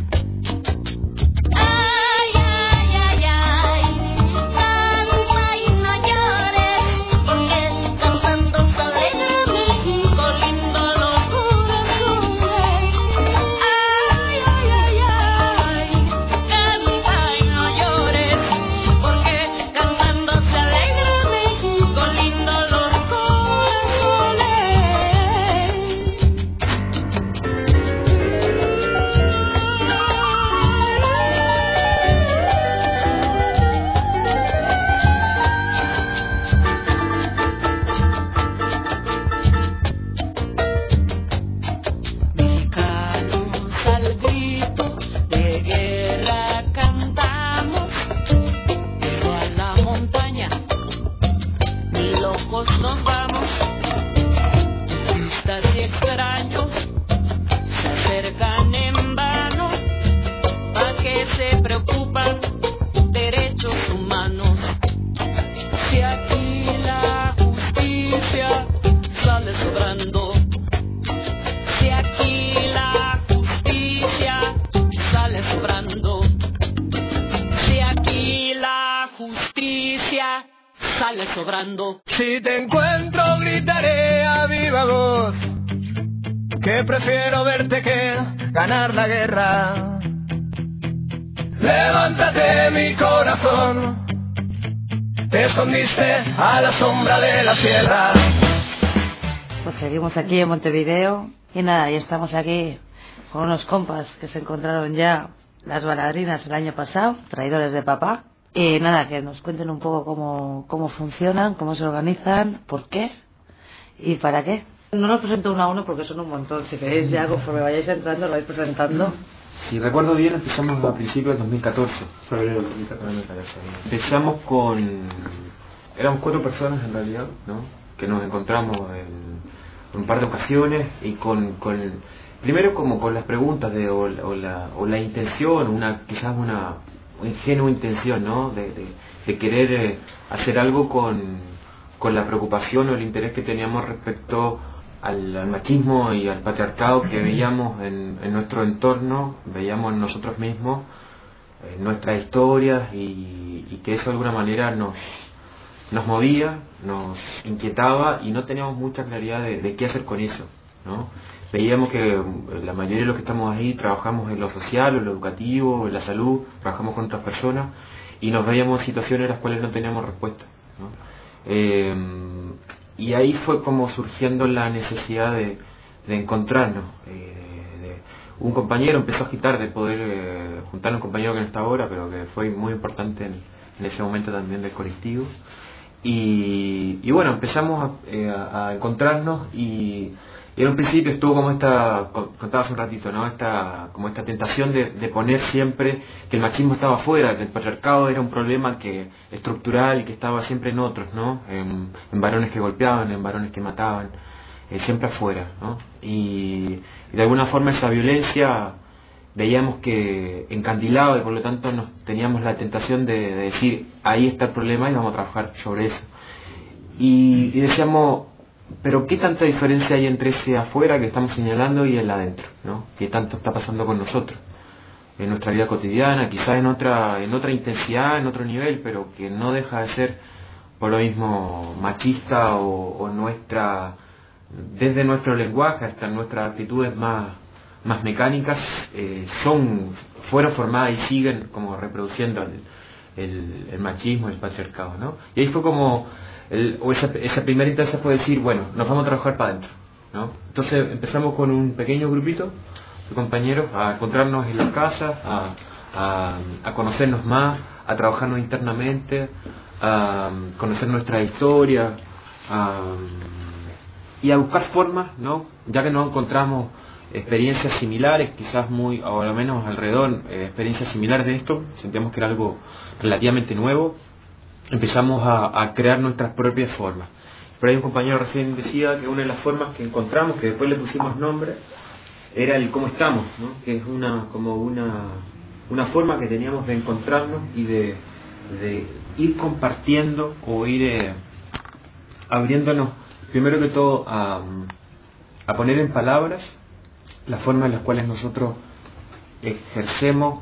Ay, ay, ay, ay, canta y no llores, porque cantando se alegra México lindo los corazones. Ay, ay, ay, ay, canta y no llores, porque cantando se alegra México lindo los corazones. Mexicanos al grito de guerra cantamos, pero a la montaña ni locos nos vamos. Turistas y extraños se acercan en vano, ¿a qué se preocupan? Derechos humanos. Si aquí la justicia sale sobrando, si aquí la justicia sale sobrando, si aquí la justicia sale sobrando. Si te encuentro gritaré a viva voz que prefiero verte que ganar la guerra. Levántate mi corazón, te escondiste a la sombra de la sierra. Pues seguimos aquí en Montevideo y nada, y estamos aquí con unos compas que se encontraron ya las baladrinas el año pasado, traidores de papá. Y nada, que nos cuenten un poco cómo, cómo funcionan, cómo se organizan, por qué y para qué. No los presento uno a uno porque son un montón, si queréis ya conforme vayáis entrando lo vais presentando. Si recuerdo bien, empezamos a principios de dos mil catorce. Febrero de dos mil catorce. Empezamos con... éramos cuatro personas en realidad, ¿no? Que nos encontramos en un par de ocasiones y con... con primero como con las preguntas de, o, o, la, o la intención, una quizás una ingenua intención, ¿no? De, de, de querer eh, hacer algo con, con la preocupación o el interés que teníamos respecto al, al machismo y al patriarcado que veíamos en, en nuestro entorno, veíamos en nosotros mismos, en nuestras historias, y, y que eso de alguna manera nos, nos movía, nos inquietaba y no teníamos mucha claridad de, de qué hacer con eso, ¿no? Veíamos que la mayoría de los que estamos ahí trabajamos en lo social, en lo educativo, en la salud, trabajamos con otras personas y nos veíamos en situaciones en las cuales no teníamos respuesta, ¿no? Eh, y ahí fue como surgiendo la necesidad de, de encontrarnos. Eh, de, un compañero empezó a agitar de poder eh, juntar a un compañero que no está ahora, pero que fue muy importante en, en ese momento también del colectivo. Y, y bueno, empezamos a, eh, a encontrarnos y... Y en un principio estuvo como esta, contaba hace un ratito, ¿no? Esta, como esta tentación de, de poner siempre que el machismo estaba afuera, que el patriarcado era un problema que estructural y que estaba siempre en otros, ¿no? En, en varones que golpeaban, en varones que mataban, eh, siempre afuera, ¿no? Y, y de alguna forma esa violencia veíamos que encandilaba y por lo tanto nos teníamos la tentación de, de decir, ahí está el problema y vamos a trabajar sobre eso. Y, y decíamos... Pero ¿qué tanta diferencia hay entre ese afuera que estamos señalando y el adentro, ¿no? ¿Qué tanto está pasando con nosotros? en nuestra vida cotidiana, quizás en otra, en otra intensidad, en otro nivel, pero que no deja de ser por lo mismo machista o, o nuestra, desde nuestro lenguaje hasta nuestras actitudes más, más mecánicas, eh, son, fueron formadas y siguen como reproduciendo el, el, el machismo, el patriarcado, ¿no? Y ahí fue como, el, o esa, esa primera instancia fue decir, bueno, nos vamos a trabajar para adentro, ¿no? Entonces empezamos con un pequeño grupito de compañeros a encontrarnos en las casas, a, a, a conocernos más, a trabajarnos internamente, a conocer nuestra historia, a, y a buscar formas, ¿no? Ya que no encontramos experiencias similares, quizás muy, o al menos alrededor, eh, experiencias similares de esto, sentíamos que era algo relativamente nuevo, empezamos a, a crear nuestras propias formas. Pero hay un compañero recién decía que una de las formas que encontramos, que después le pusimos nombre, era el cómo estamos, ¿no? Que es una como una una forma que teníamos de encontrarnos y de, de ir compartiendo o ir eh, abriéndonos primero que todo a, a poner en palabras la forma en las cuales nosotros ejercemos,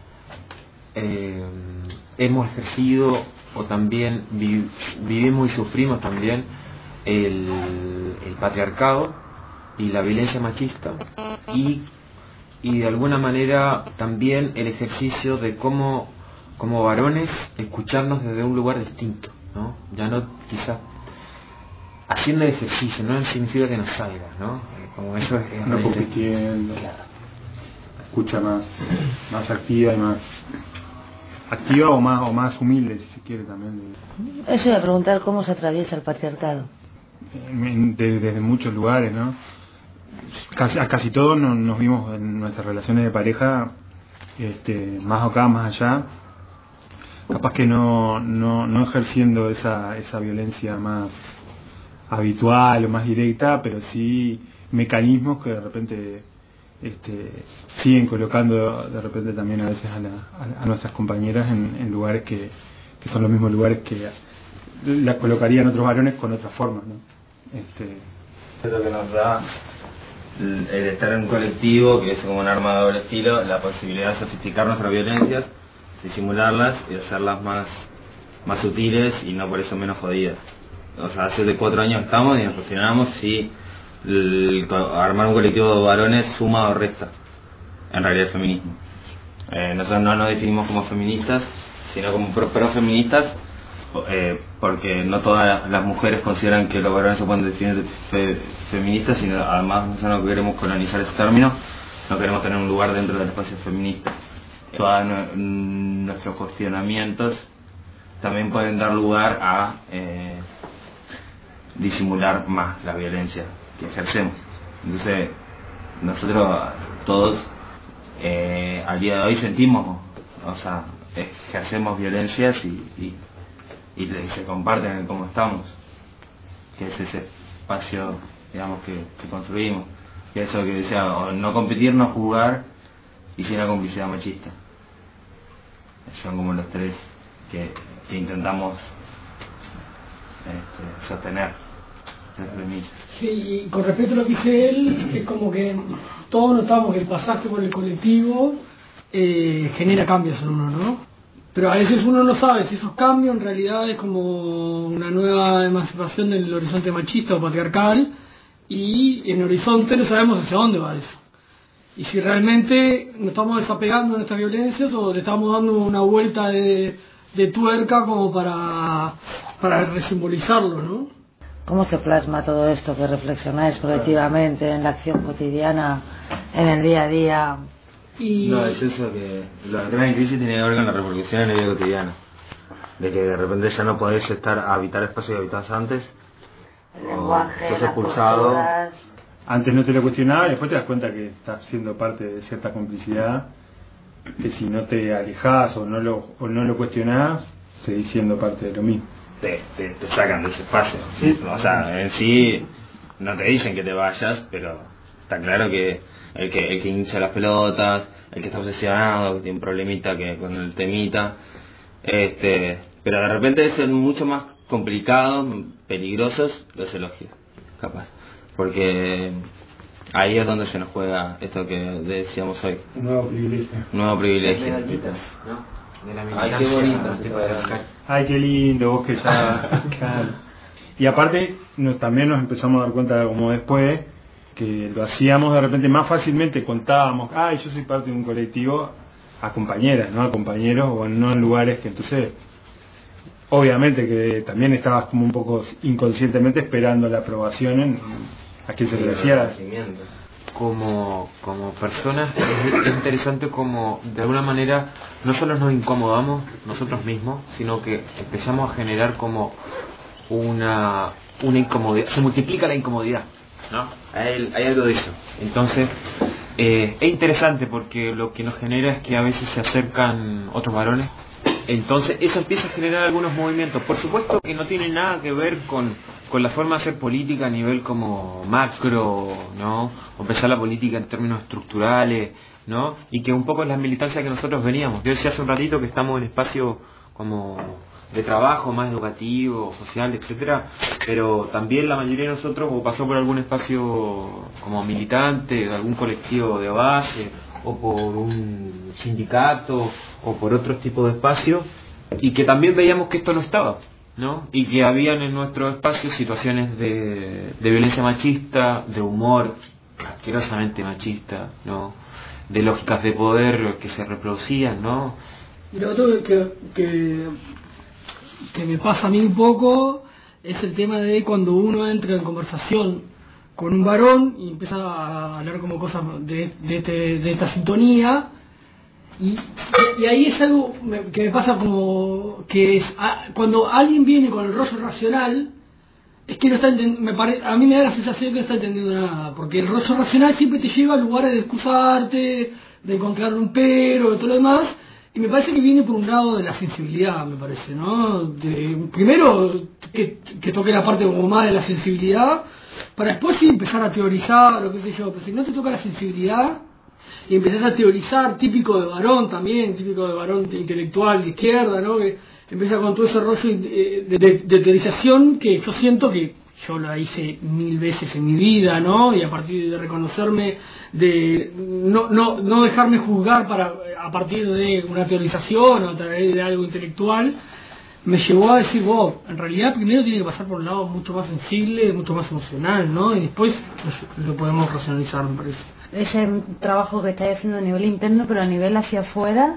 eh, hemos ejercido o también vi, vivimos y sufrimos también el, el patriarcado y la violencia machista, y, y de alguna manera también el ejercicio de cómo como varones escucharnos desde un lugar distinto, ¿no? Ya no quizás haciendo el ejercicio, no significa que nos salga, ¿no? Como eso es, es no compitiendo, claro. Escucha más, más activa y más activa o más o más humilde, si se quiere también. Eso iba a preguntar, cómo se atraviesa el patriarcado. Desde, desde muchos lugares, ¿no? Casi, a casi todos nos, nos vimos en nuestras relaciones de pareja, este, más acá, más allá, capaz que no, no, no ejerciendo esa, esa violencia más habitual o más directa, pero sí mecanismos que de repente este, siguen colocando de repente también a veces a, la, a, a nuestras compañeras en, en lugares que, que son los mismos lugares que las colocarían otros varones con otras formas, ¿no? Este, es lo que nos da el, el estar en un colectivo, que es como un arma de doble filo, la posibilidad de sofisticar nuestras violencias, disimularlas y hacerlas más, más sutiles y no por eso menos jodidas. O sea, hace de cuatro años estamos y nos cuestionamos si el, armar un colectivo de varones suma o resta en realidad el feminismo. Eh, nosotros no nos definimos como feministas, sino como pro-feministas, eh, porque no todas las mujeres consideran que los varones se pueden definir fe, feministas, sino además nosotros no queremos colonizar ese término, no queremos tener un lugar dentro del espacio feminista. Todos nuestros cuestionamientos también pueden dar lugar a eh, disimular más la violencia que ejercemos. Entonces nosotros todos eh, al día de hoy sentimos, o sea, ejercemos violencias y, y, y se comparten en cómo estamos, que es ese espacio, digamos, que, que construimos, que eso que decía, o no competir, no jugar y sin la complicidad machista. Son como los tres que, que intentamos este, sostener. Sí, y con respecto a lo que dice él, es como que todos notamos que el pasaje por el colectivo eh, genera cambios en uno, ¿no? Pero a veces uno no sabe si esos cambios en realidad es como una nueva emancipación del horizonte machista o patriarcal, y en el horizonte no sabemos hacia dónde va eso. Y si realmente nos estamos desapegando de nuestras violencias o le estamos dando una vuelta de, de tuerca como para, para resimbolizarlo, ¿no? ¿Cómo se plasma todo esto que reflexionáis colectivamente en la acción cotidiana, en el día a día? Y... No, es eso, que la gran crisis tiene que ver con la repercusión en la vida cotidiana. De que de repente ya no podés estar a habitar espacios que habitabas antes. El lenguaje, sos expulsado. Antes no te lo cuestionabas y después te das cuenta que estás siendo parte de cierta complicidad, que si no te alejás o no lo, o no lo cuestionás, seguís siendo parte de lo mismo. Te, te, te sacan de ese espacio. ¿Sí? O sea, en sí no te dicen que te vayas, pero está claro que el que, el que hincha las pelotas, el que está obsesionado, que tiene un problemita que con el temita, este, pero de repente son mucho más complicados, peligrosos los elogios, capaz. Porque ahí es donde se nos juega esto que decíamos hoy. Un nuevo privilegio. Un nuevo privilegio. ¿no? De la Ay, qué bonito. Ay, qué lindo, vos que ya... Claro. Y aparte, nos, también nos empezamos a dar cuenta, como después, que lo hacíamos de repente más fácilmente, contábamos, ay, yo soy parte de un colectivo, a compañeras, ¿no? A compañeros, o no en lugares que entonces... Obviamente que también estabas como un poco inconscientemente esperando la aprobación en, a quien se le decía. Como, como personas es, es interesante como de alguna manera no solo nos incomodamos nosotros mismos, sino que empezamos a generar como una, una incomodidad, se multiplica la incomodidad, ¿no? Hay, hay algo de eso. Entonces eh, es interesante porque lo que nos genera es que a veces se acercan otros varones. Entonces eso empieza a generar algunos movimientos, por supuesto que no tiene nada que ver con, con la forma de hacer política a nivel como macro, ¿no? O pensar la política en términos estructurales, ¿no? Y que un poco es la militancia que nosotros veníamos. Yo decía hace un ratito que estamos en espacio como de trabajo más educativo, social, etcétera, pero también la mayoría de nosotros o pasó por algún espacio como militante, de algún colectivo de base, o por un sindicato o por otro tipo de espacio, y que también veíamos que esto no estaba, ¿no? Y que habían en nuestro espacio situaciones de, de violencia machista, de humor asquerosamente machista, ¿no? De lógicas de poder que se reproducían, ¿no? Y lo otro que, que, que me pasa a mí un poco es el tema de cuando uno entra en conversación con un varón y empieza a hablar como cosas de, de, este, de esta sintonía y, y ahí es algo que me pasa como que es a, cuando alguien viene con el rollo racional es que no está me pare, a mí me da la sensación que no está entendiendo nada, porque el rollo racional siempre te lleva a lugares de excusarte, de encontrar un pero, de todo lo demás, y me parece que viene por un lado de la sensibilidad, me parece, ¿no? De, primero que, que toque la parte como más de la sensibilidad, para después sí empezar a teorizar, o qué sé yo, pero si no te toca la sensibilidad y empezás a teorizar, típico de varón también, típico de varón intelectual de izquierda, ¿no? Que empieza con todo ese rollo de, de, de, de teorización que yo siento que yo la hice mil veces en mi vida, ¿no? Y a partir de reconocerme, de no, no, no dejarme juzgar para a partir de una teorización o a través de algo intelectual, me llevó a decir, wow, en realidad primero tiene que pasar por un lado mucho más sensible, mucho más emocional, ¿no? Y después lo, lo podemos racionalizar, me parece. Ese trabajo que estáis haciendo a nivel interno, pero a nivel hacia afuera,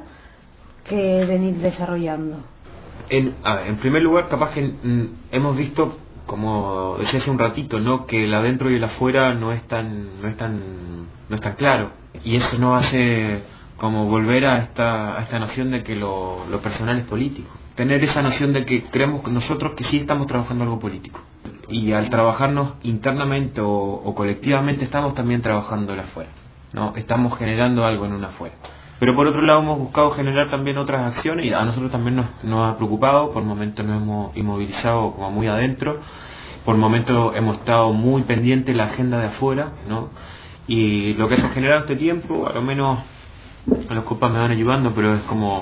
que venís desarrollando. En, a ver, en primer lugar, capaz que mm, hemos visto, como decía hace un ratito, ¿no? Que el adentro y el afuera no es tan, no es tan, no es tan claro. Y eso nos hace como volver a esta, a esta noción de que lo, lo personal es político. Tener esa noción de que creemos nosotros que sí estamos trabajando algo político. Y al trabajarnos internamente o, o colectivamente estamos también trabajando el afuera, ¿no? Estamos generando algo en un afuera. Pero por otro lado hemos buscado generar también otras acciones y a nosotros también nos, nos ha preocupado, por momentos nos hemos inmovilizado como muy adentro, por momentos hemos estado muy pendientes de la agenda de afuera, ¿no? Y lo que se ha generado este tiempo, a lo menos los compas me van ayudando, pero es como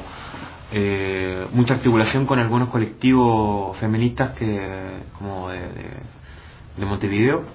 eh, mucha articulación con algunos colectivos feministas que como de, de, de Montevideo,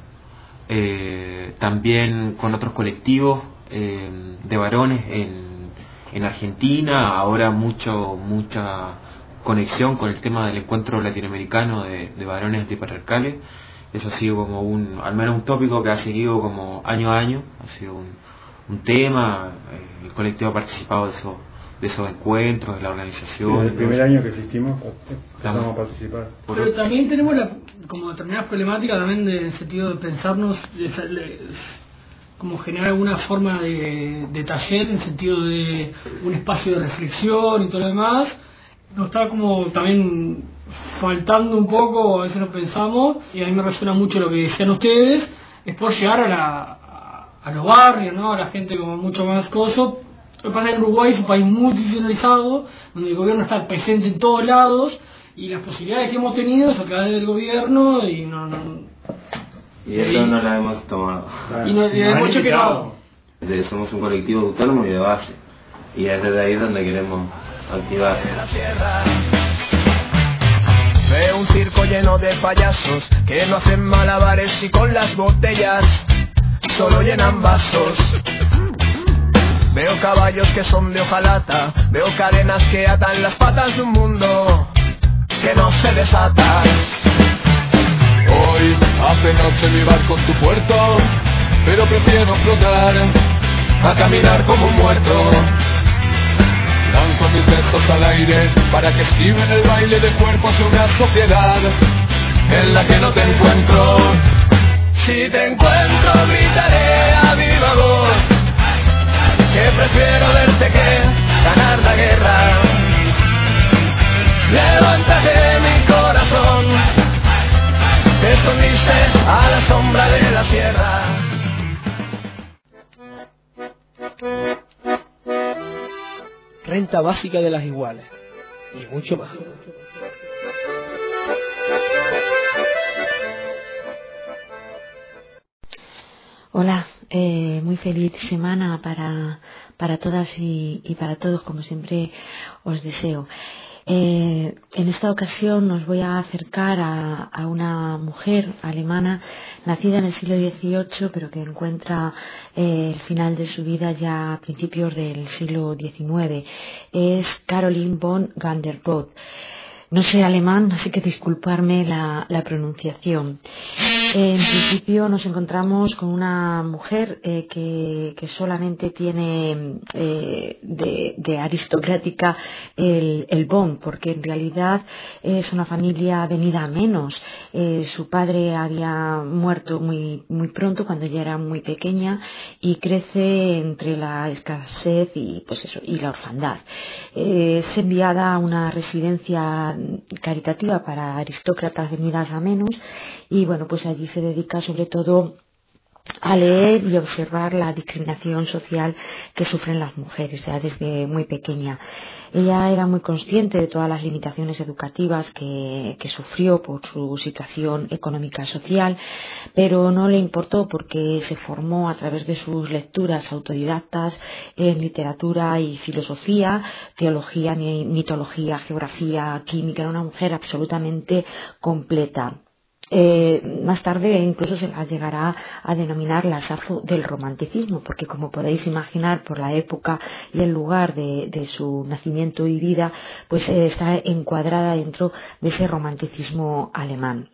eh, también con otros colectivos eh, de varones en en Argentina, ahora mucho mucha conexión con el tema del encuentro latinoamericano de, de varones antipatriarcales. Eso ha sido como un, al menos un tópico que ha seguido como año a año, ha sido un, un tema, eh, el colectivo ha participado de esos, de esos encuentros, de la organización. Sí, el primer año que existimos empezamos a participar. Pero también tenemos la, como determinadas problemáticas también de, en el sentido de pensarnos, de, de, como generar alguna forma de, de taller en el sentido de un espacio de reflexión y todo lo demás. Nos está como también faltando un poco, a veces lo pensamos, y a mí me resuena mucho lo que decían ustedes, es por llegar a, la, a, a los barrios, ¿no? A la gente como mucho más coso. Lo que pasa es que Uruguay es un país muy institucionalizado, donde el gobierno está presente en todos lados, y las posibilidades que hemos tenido es a través del gobierno, y no... no Y eso no la hemos tomado. Y no, y hemos hecho que no. Somos un colectivo autónomo y de base. Y es desde ahí donde queremos activar. Veo un circo lleno de payasos que no hacen malabares y con las botellas solo llenan vasos. Veo caballos que son de hojalata, veo cadenas que atan las patas de un mundo que no se desata. Hoy hace noche mi barco en tu puerto, pero prefiero flotar a caminar como un muerto. Lanzo mis besos al aire para que esquiven el baile de cuerpos de una sociedad en la que no te encuentro. Si te encuentro gritaré a viva voz que prefiero verte que ganar la guerra. Levántate mi corazón, te escondiste a la sombra de la sierra. Renta básica de las iguales y mucho más. Hola, eh, muy feliz semana para, para todas y, y para todos, como siempre os deseo. Eh, en esta ocasión os voy a acercar a, a una mujer alemana nacida en el siglo dieciocho, pero que encuentra eh, el final de su vida ya a principios del siglo diecinueve. Es Caroline von Ganderboth. No sé alemán, así que disculparme la, la pronunciación. En principio nos encontramos con una mujer eh, que, que solamente tiene eh, de, de aristocrática el, el Bonn, porque en realidad es una familia venida a menos. Eh, su padre había muerto muy, muy pronto, cuando ella era muy pequeña, y crece entre la escasez y, pues eso, y la orfandad. Eh, es enviada a una residencia caritativa para aristócratas venidas a menos, y bueno, pues allí se dedica sobre todo a leer y observar la discriminación social que sufren las mujeres ya desde muy pequeña. Ella era muy consciente de todas las limitaciones educativas que, que sufrió por su situación económica social, pero no le importó porque se formó a través de sus lecturas autodidactas en literatura y filosofía, teología, mitología, geografía, química. Era una mujer absolutamente completa. Eh, más tarde incluso se la llegará a denominar la Safo del romanticismo, porque como podéis imaginar, por la época y el lugar de, de su nacimiento y vida, pues eh, está encuadrada dentro de ese romanticismo alemán.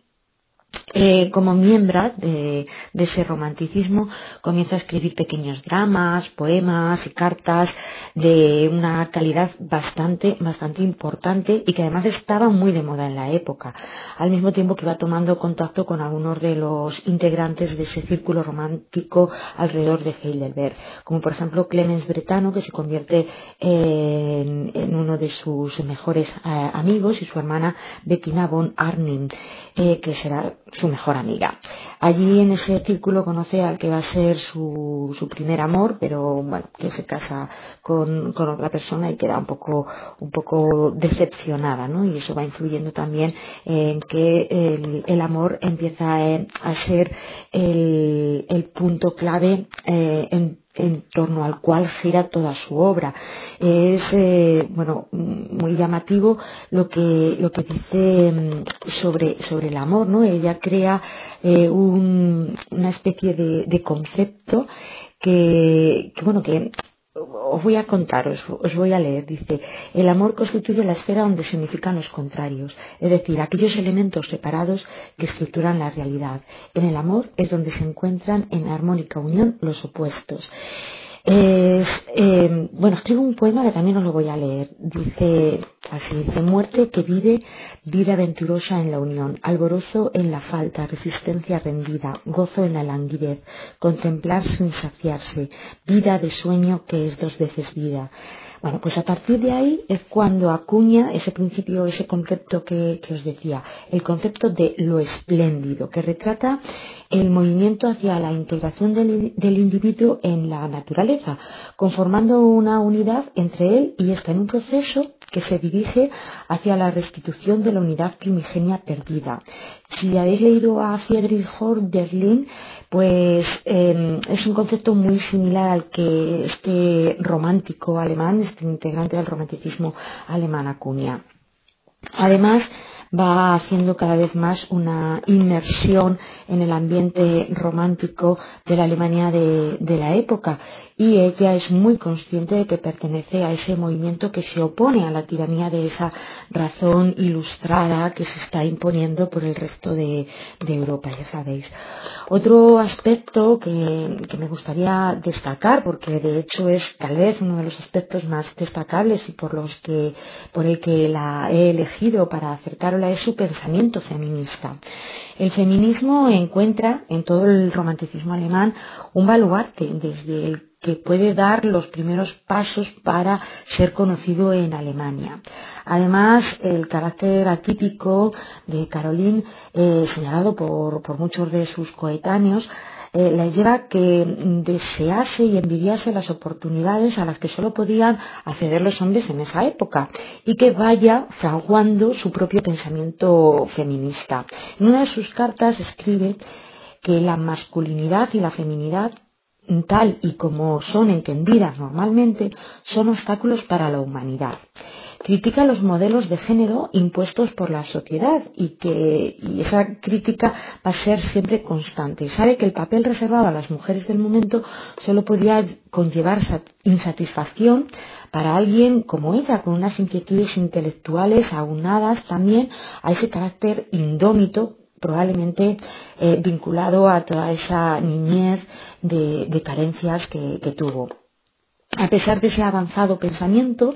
Eh, como miembro de, de ese romanticismo comienza a escribir pequeños dramas, poemas y cartas de una calidad bastante, bastante importante, y que además estaban muy de moda en la época, al mismo tiempo que va tomando contacto con algunos de los integrantes de ese círculo romántico alrededor de Heidelberg, como por ejemplo Clemens Bretano, que se convierte en, en uno de sus mejores eh, amigos, y su hermana Bettina von Arnim, eh, que será su mejor amiga. Allí en ese círculo conoce al que va a ser su, su primer amor, pero bueno, que se casa con, con otra persona y queda un poco, un poco decepcionada, ¿no? Y eso va influyendo también en que el, el amor empieza a, a ser el, el punto clave eh, en en torno al cual gira toda su obra. Es eh, bueno, muy llamativo lo que lo que dice sobre sobre el amor, ¿no? Ella crea eh, un, una especie de, de concepto que, que bueno que os voy a contar, os, os voy a leer. Dice: el amor constituye la esfera donde se unifican los contrarios, es decir, aquellos elementos separados que estructuran la realidad. En el amor es donde se encuentran en armónica unión los opuestos. Es, eh, bueno, escribo un poema que también os lo voy a leer. Dice así: dice: muerte que vive, vida venturosa en la unión, alborozo en la falta, resistencia rendida, gozo en la languidez, contemplar sin saciarse, vida de sueño que es dos veces vida. Bueno, pues a partir de ahí es cuando acuña ese principio, ese concepto que, que os decía, el concepto de lo espléndido, que retrata el movimiento hacia la integración del, del individuo en la naturaleza, conformando una unidad entre él y esta, en un proceso que se dirige hacia la restitución de la unidad primigenia perdida. Si habéis leído a Friedrich Hölderlin, pues eh, es un concepto muy similar al que este romántico alemán, este integrante del romanticismo alemán, acuña. Además, va haciendo cada vez más una inmersión en el ambiente romántico de la Alemania de, de la época, y ella es muy consciente de que pertenece a ese movimiento que se opone a la tiranía de esa razón ilustrada que se está imponiendo por el resto de, de Europa, ya sabéis. Otro aspecto que, que me gustaría destacar, porque de hecho es tal vez uno de los aspectos más destacables y por los que por el que la he elegido para acercarla, es su pensamiento feminista. El feminismo encuentra en todo el romanticismo alemán un baluarte desde el que puede dar los primeros pasos para ser conocido en Alemania. Además, el carácter atípico de Caroline, eh, señalado por, por muchos de sus coetáneos, eh, la lleva a que desease y envidiase las oportunidades a las que solo podían acceder los hombres en esa época, y que vaya fraguando su propio pensamiento feminista. En una de sus cartas escribe que la masculinidad y la feminidad, tal y como son entendidas normalmente, son obstáculos para la humanidad. Critica los modelos de género impuestos por la sociedad y que y esa crítica va a ser siempre constante. Sabe que el papel reservado a las mujeres del momento solo podía conllevar insatisfacción para alguien como ella, con unas inquietudes intelectuales aunadas también a ese carácter indómito, probablemente eh, vinculado a toda esa niñez de, de carencias que, que tuvo. A pesar de ese avanzado pensamiento,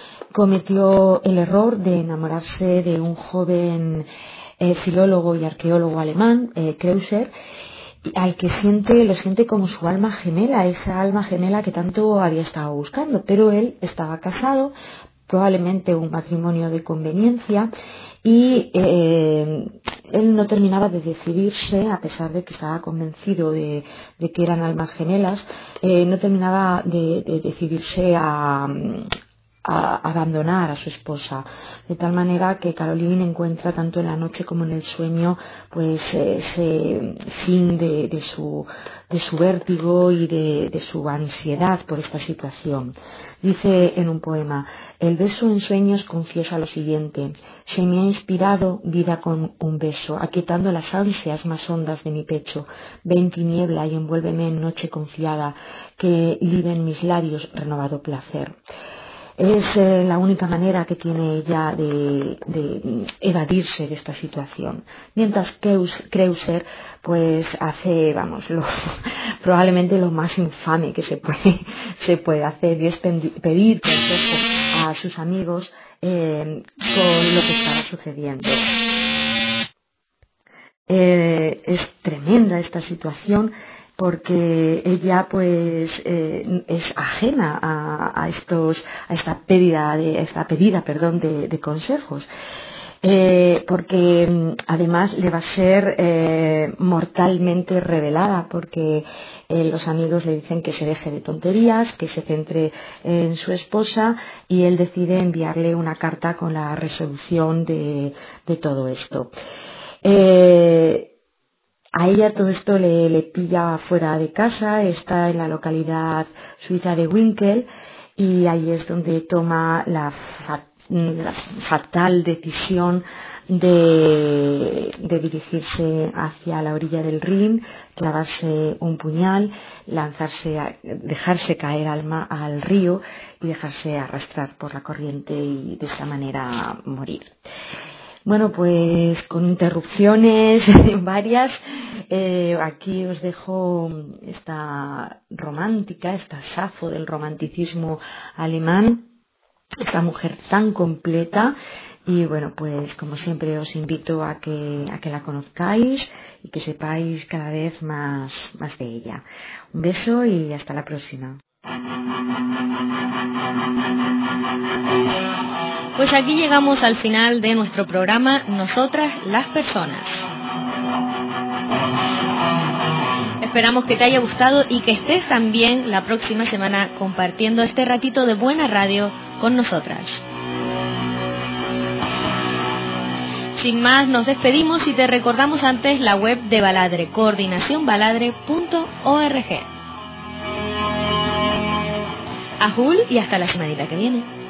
cometió el error de enamorarse de un joven eh, filólogo y arqueólogo alemán, eh, Kreuser, al que siente, lo siente como su alma gemela, esa alma gemela que tanto había estado buscando, pero él estaba casado, probablemente un matrimonio de conveniencia, y eh, él no terminaba de decidirse, a pesar de que estaba convencido de, de que eran almas gemelas, eh, no terminaba de, de decidirse a, a abandonar a su esposa, de tal manera que Caroline encuentra tanto en la noche como en el sueño pues ese fin de, de su de su vértigo y de, de su ansiedad por esta situación. Dice en un poema: el beso en sueños confiesa lo siguiente: se me ha inspirado vida con un beso, aquietando las ansias más hondas de mi pecho. Ven tiniebla y envuélveme en noche confiada, que libe en mis labios renovado placer. Es eh, la única manera que tiene ella de, de evadirse de esta situación. Mientras Kreuser pues hace, vamos, lo, probablemente lo más infame que se puede, se puede hacer, y es pedir consejo a sus amigos eh, con lo que estaba sucediendo. Eh, es tremenda esta situación, porque ella pues eh, es ajena a, a estos a esta pedida de esta pedida perdón de, de consejos, eh, porque además le va a ser eh, mortalmente revelada, porque eh, los amigos le dicen que se deje de tonterías, que se centre en su esposa, y él decide enviarle una carta con la resolución de, de todo esto. Eh, A ella todo esto le, le pilla fuera de casa, está en la localidad suiza de Winkel, y ahí es donde toma la, fa, la fatal decisión de, de dirigirse hacia la orilla del Rin, clavarse un puñal, lanzarse, a, dejarse caer al, ma, al río y dejarse arrastrar por la corriente y de esta manera morir. Bueno, pues con interrupciones varias, eh, aquí os dejo esta romántica, esta Safo del romanticismo alemán, esta mujer tan completa, y bueno, pues como siempre os invito a que, a que la conozcáis y que sepáis cada vez más, más de ella. Un beso y hasta la próxima. Pues aquí llegamos al final de nuestro programa Nosotras las Personas. Esperamos que te haya gustado y que estés también la próxima semana compartiendo este ratito de buena radio con nosotras. Sin más, nos despedimos y te recordamos antes la web de Baladre, coordinación baladre punto org. Ajul y hasta la semanita que viene.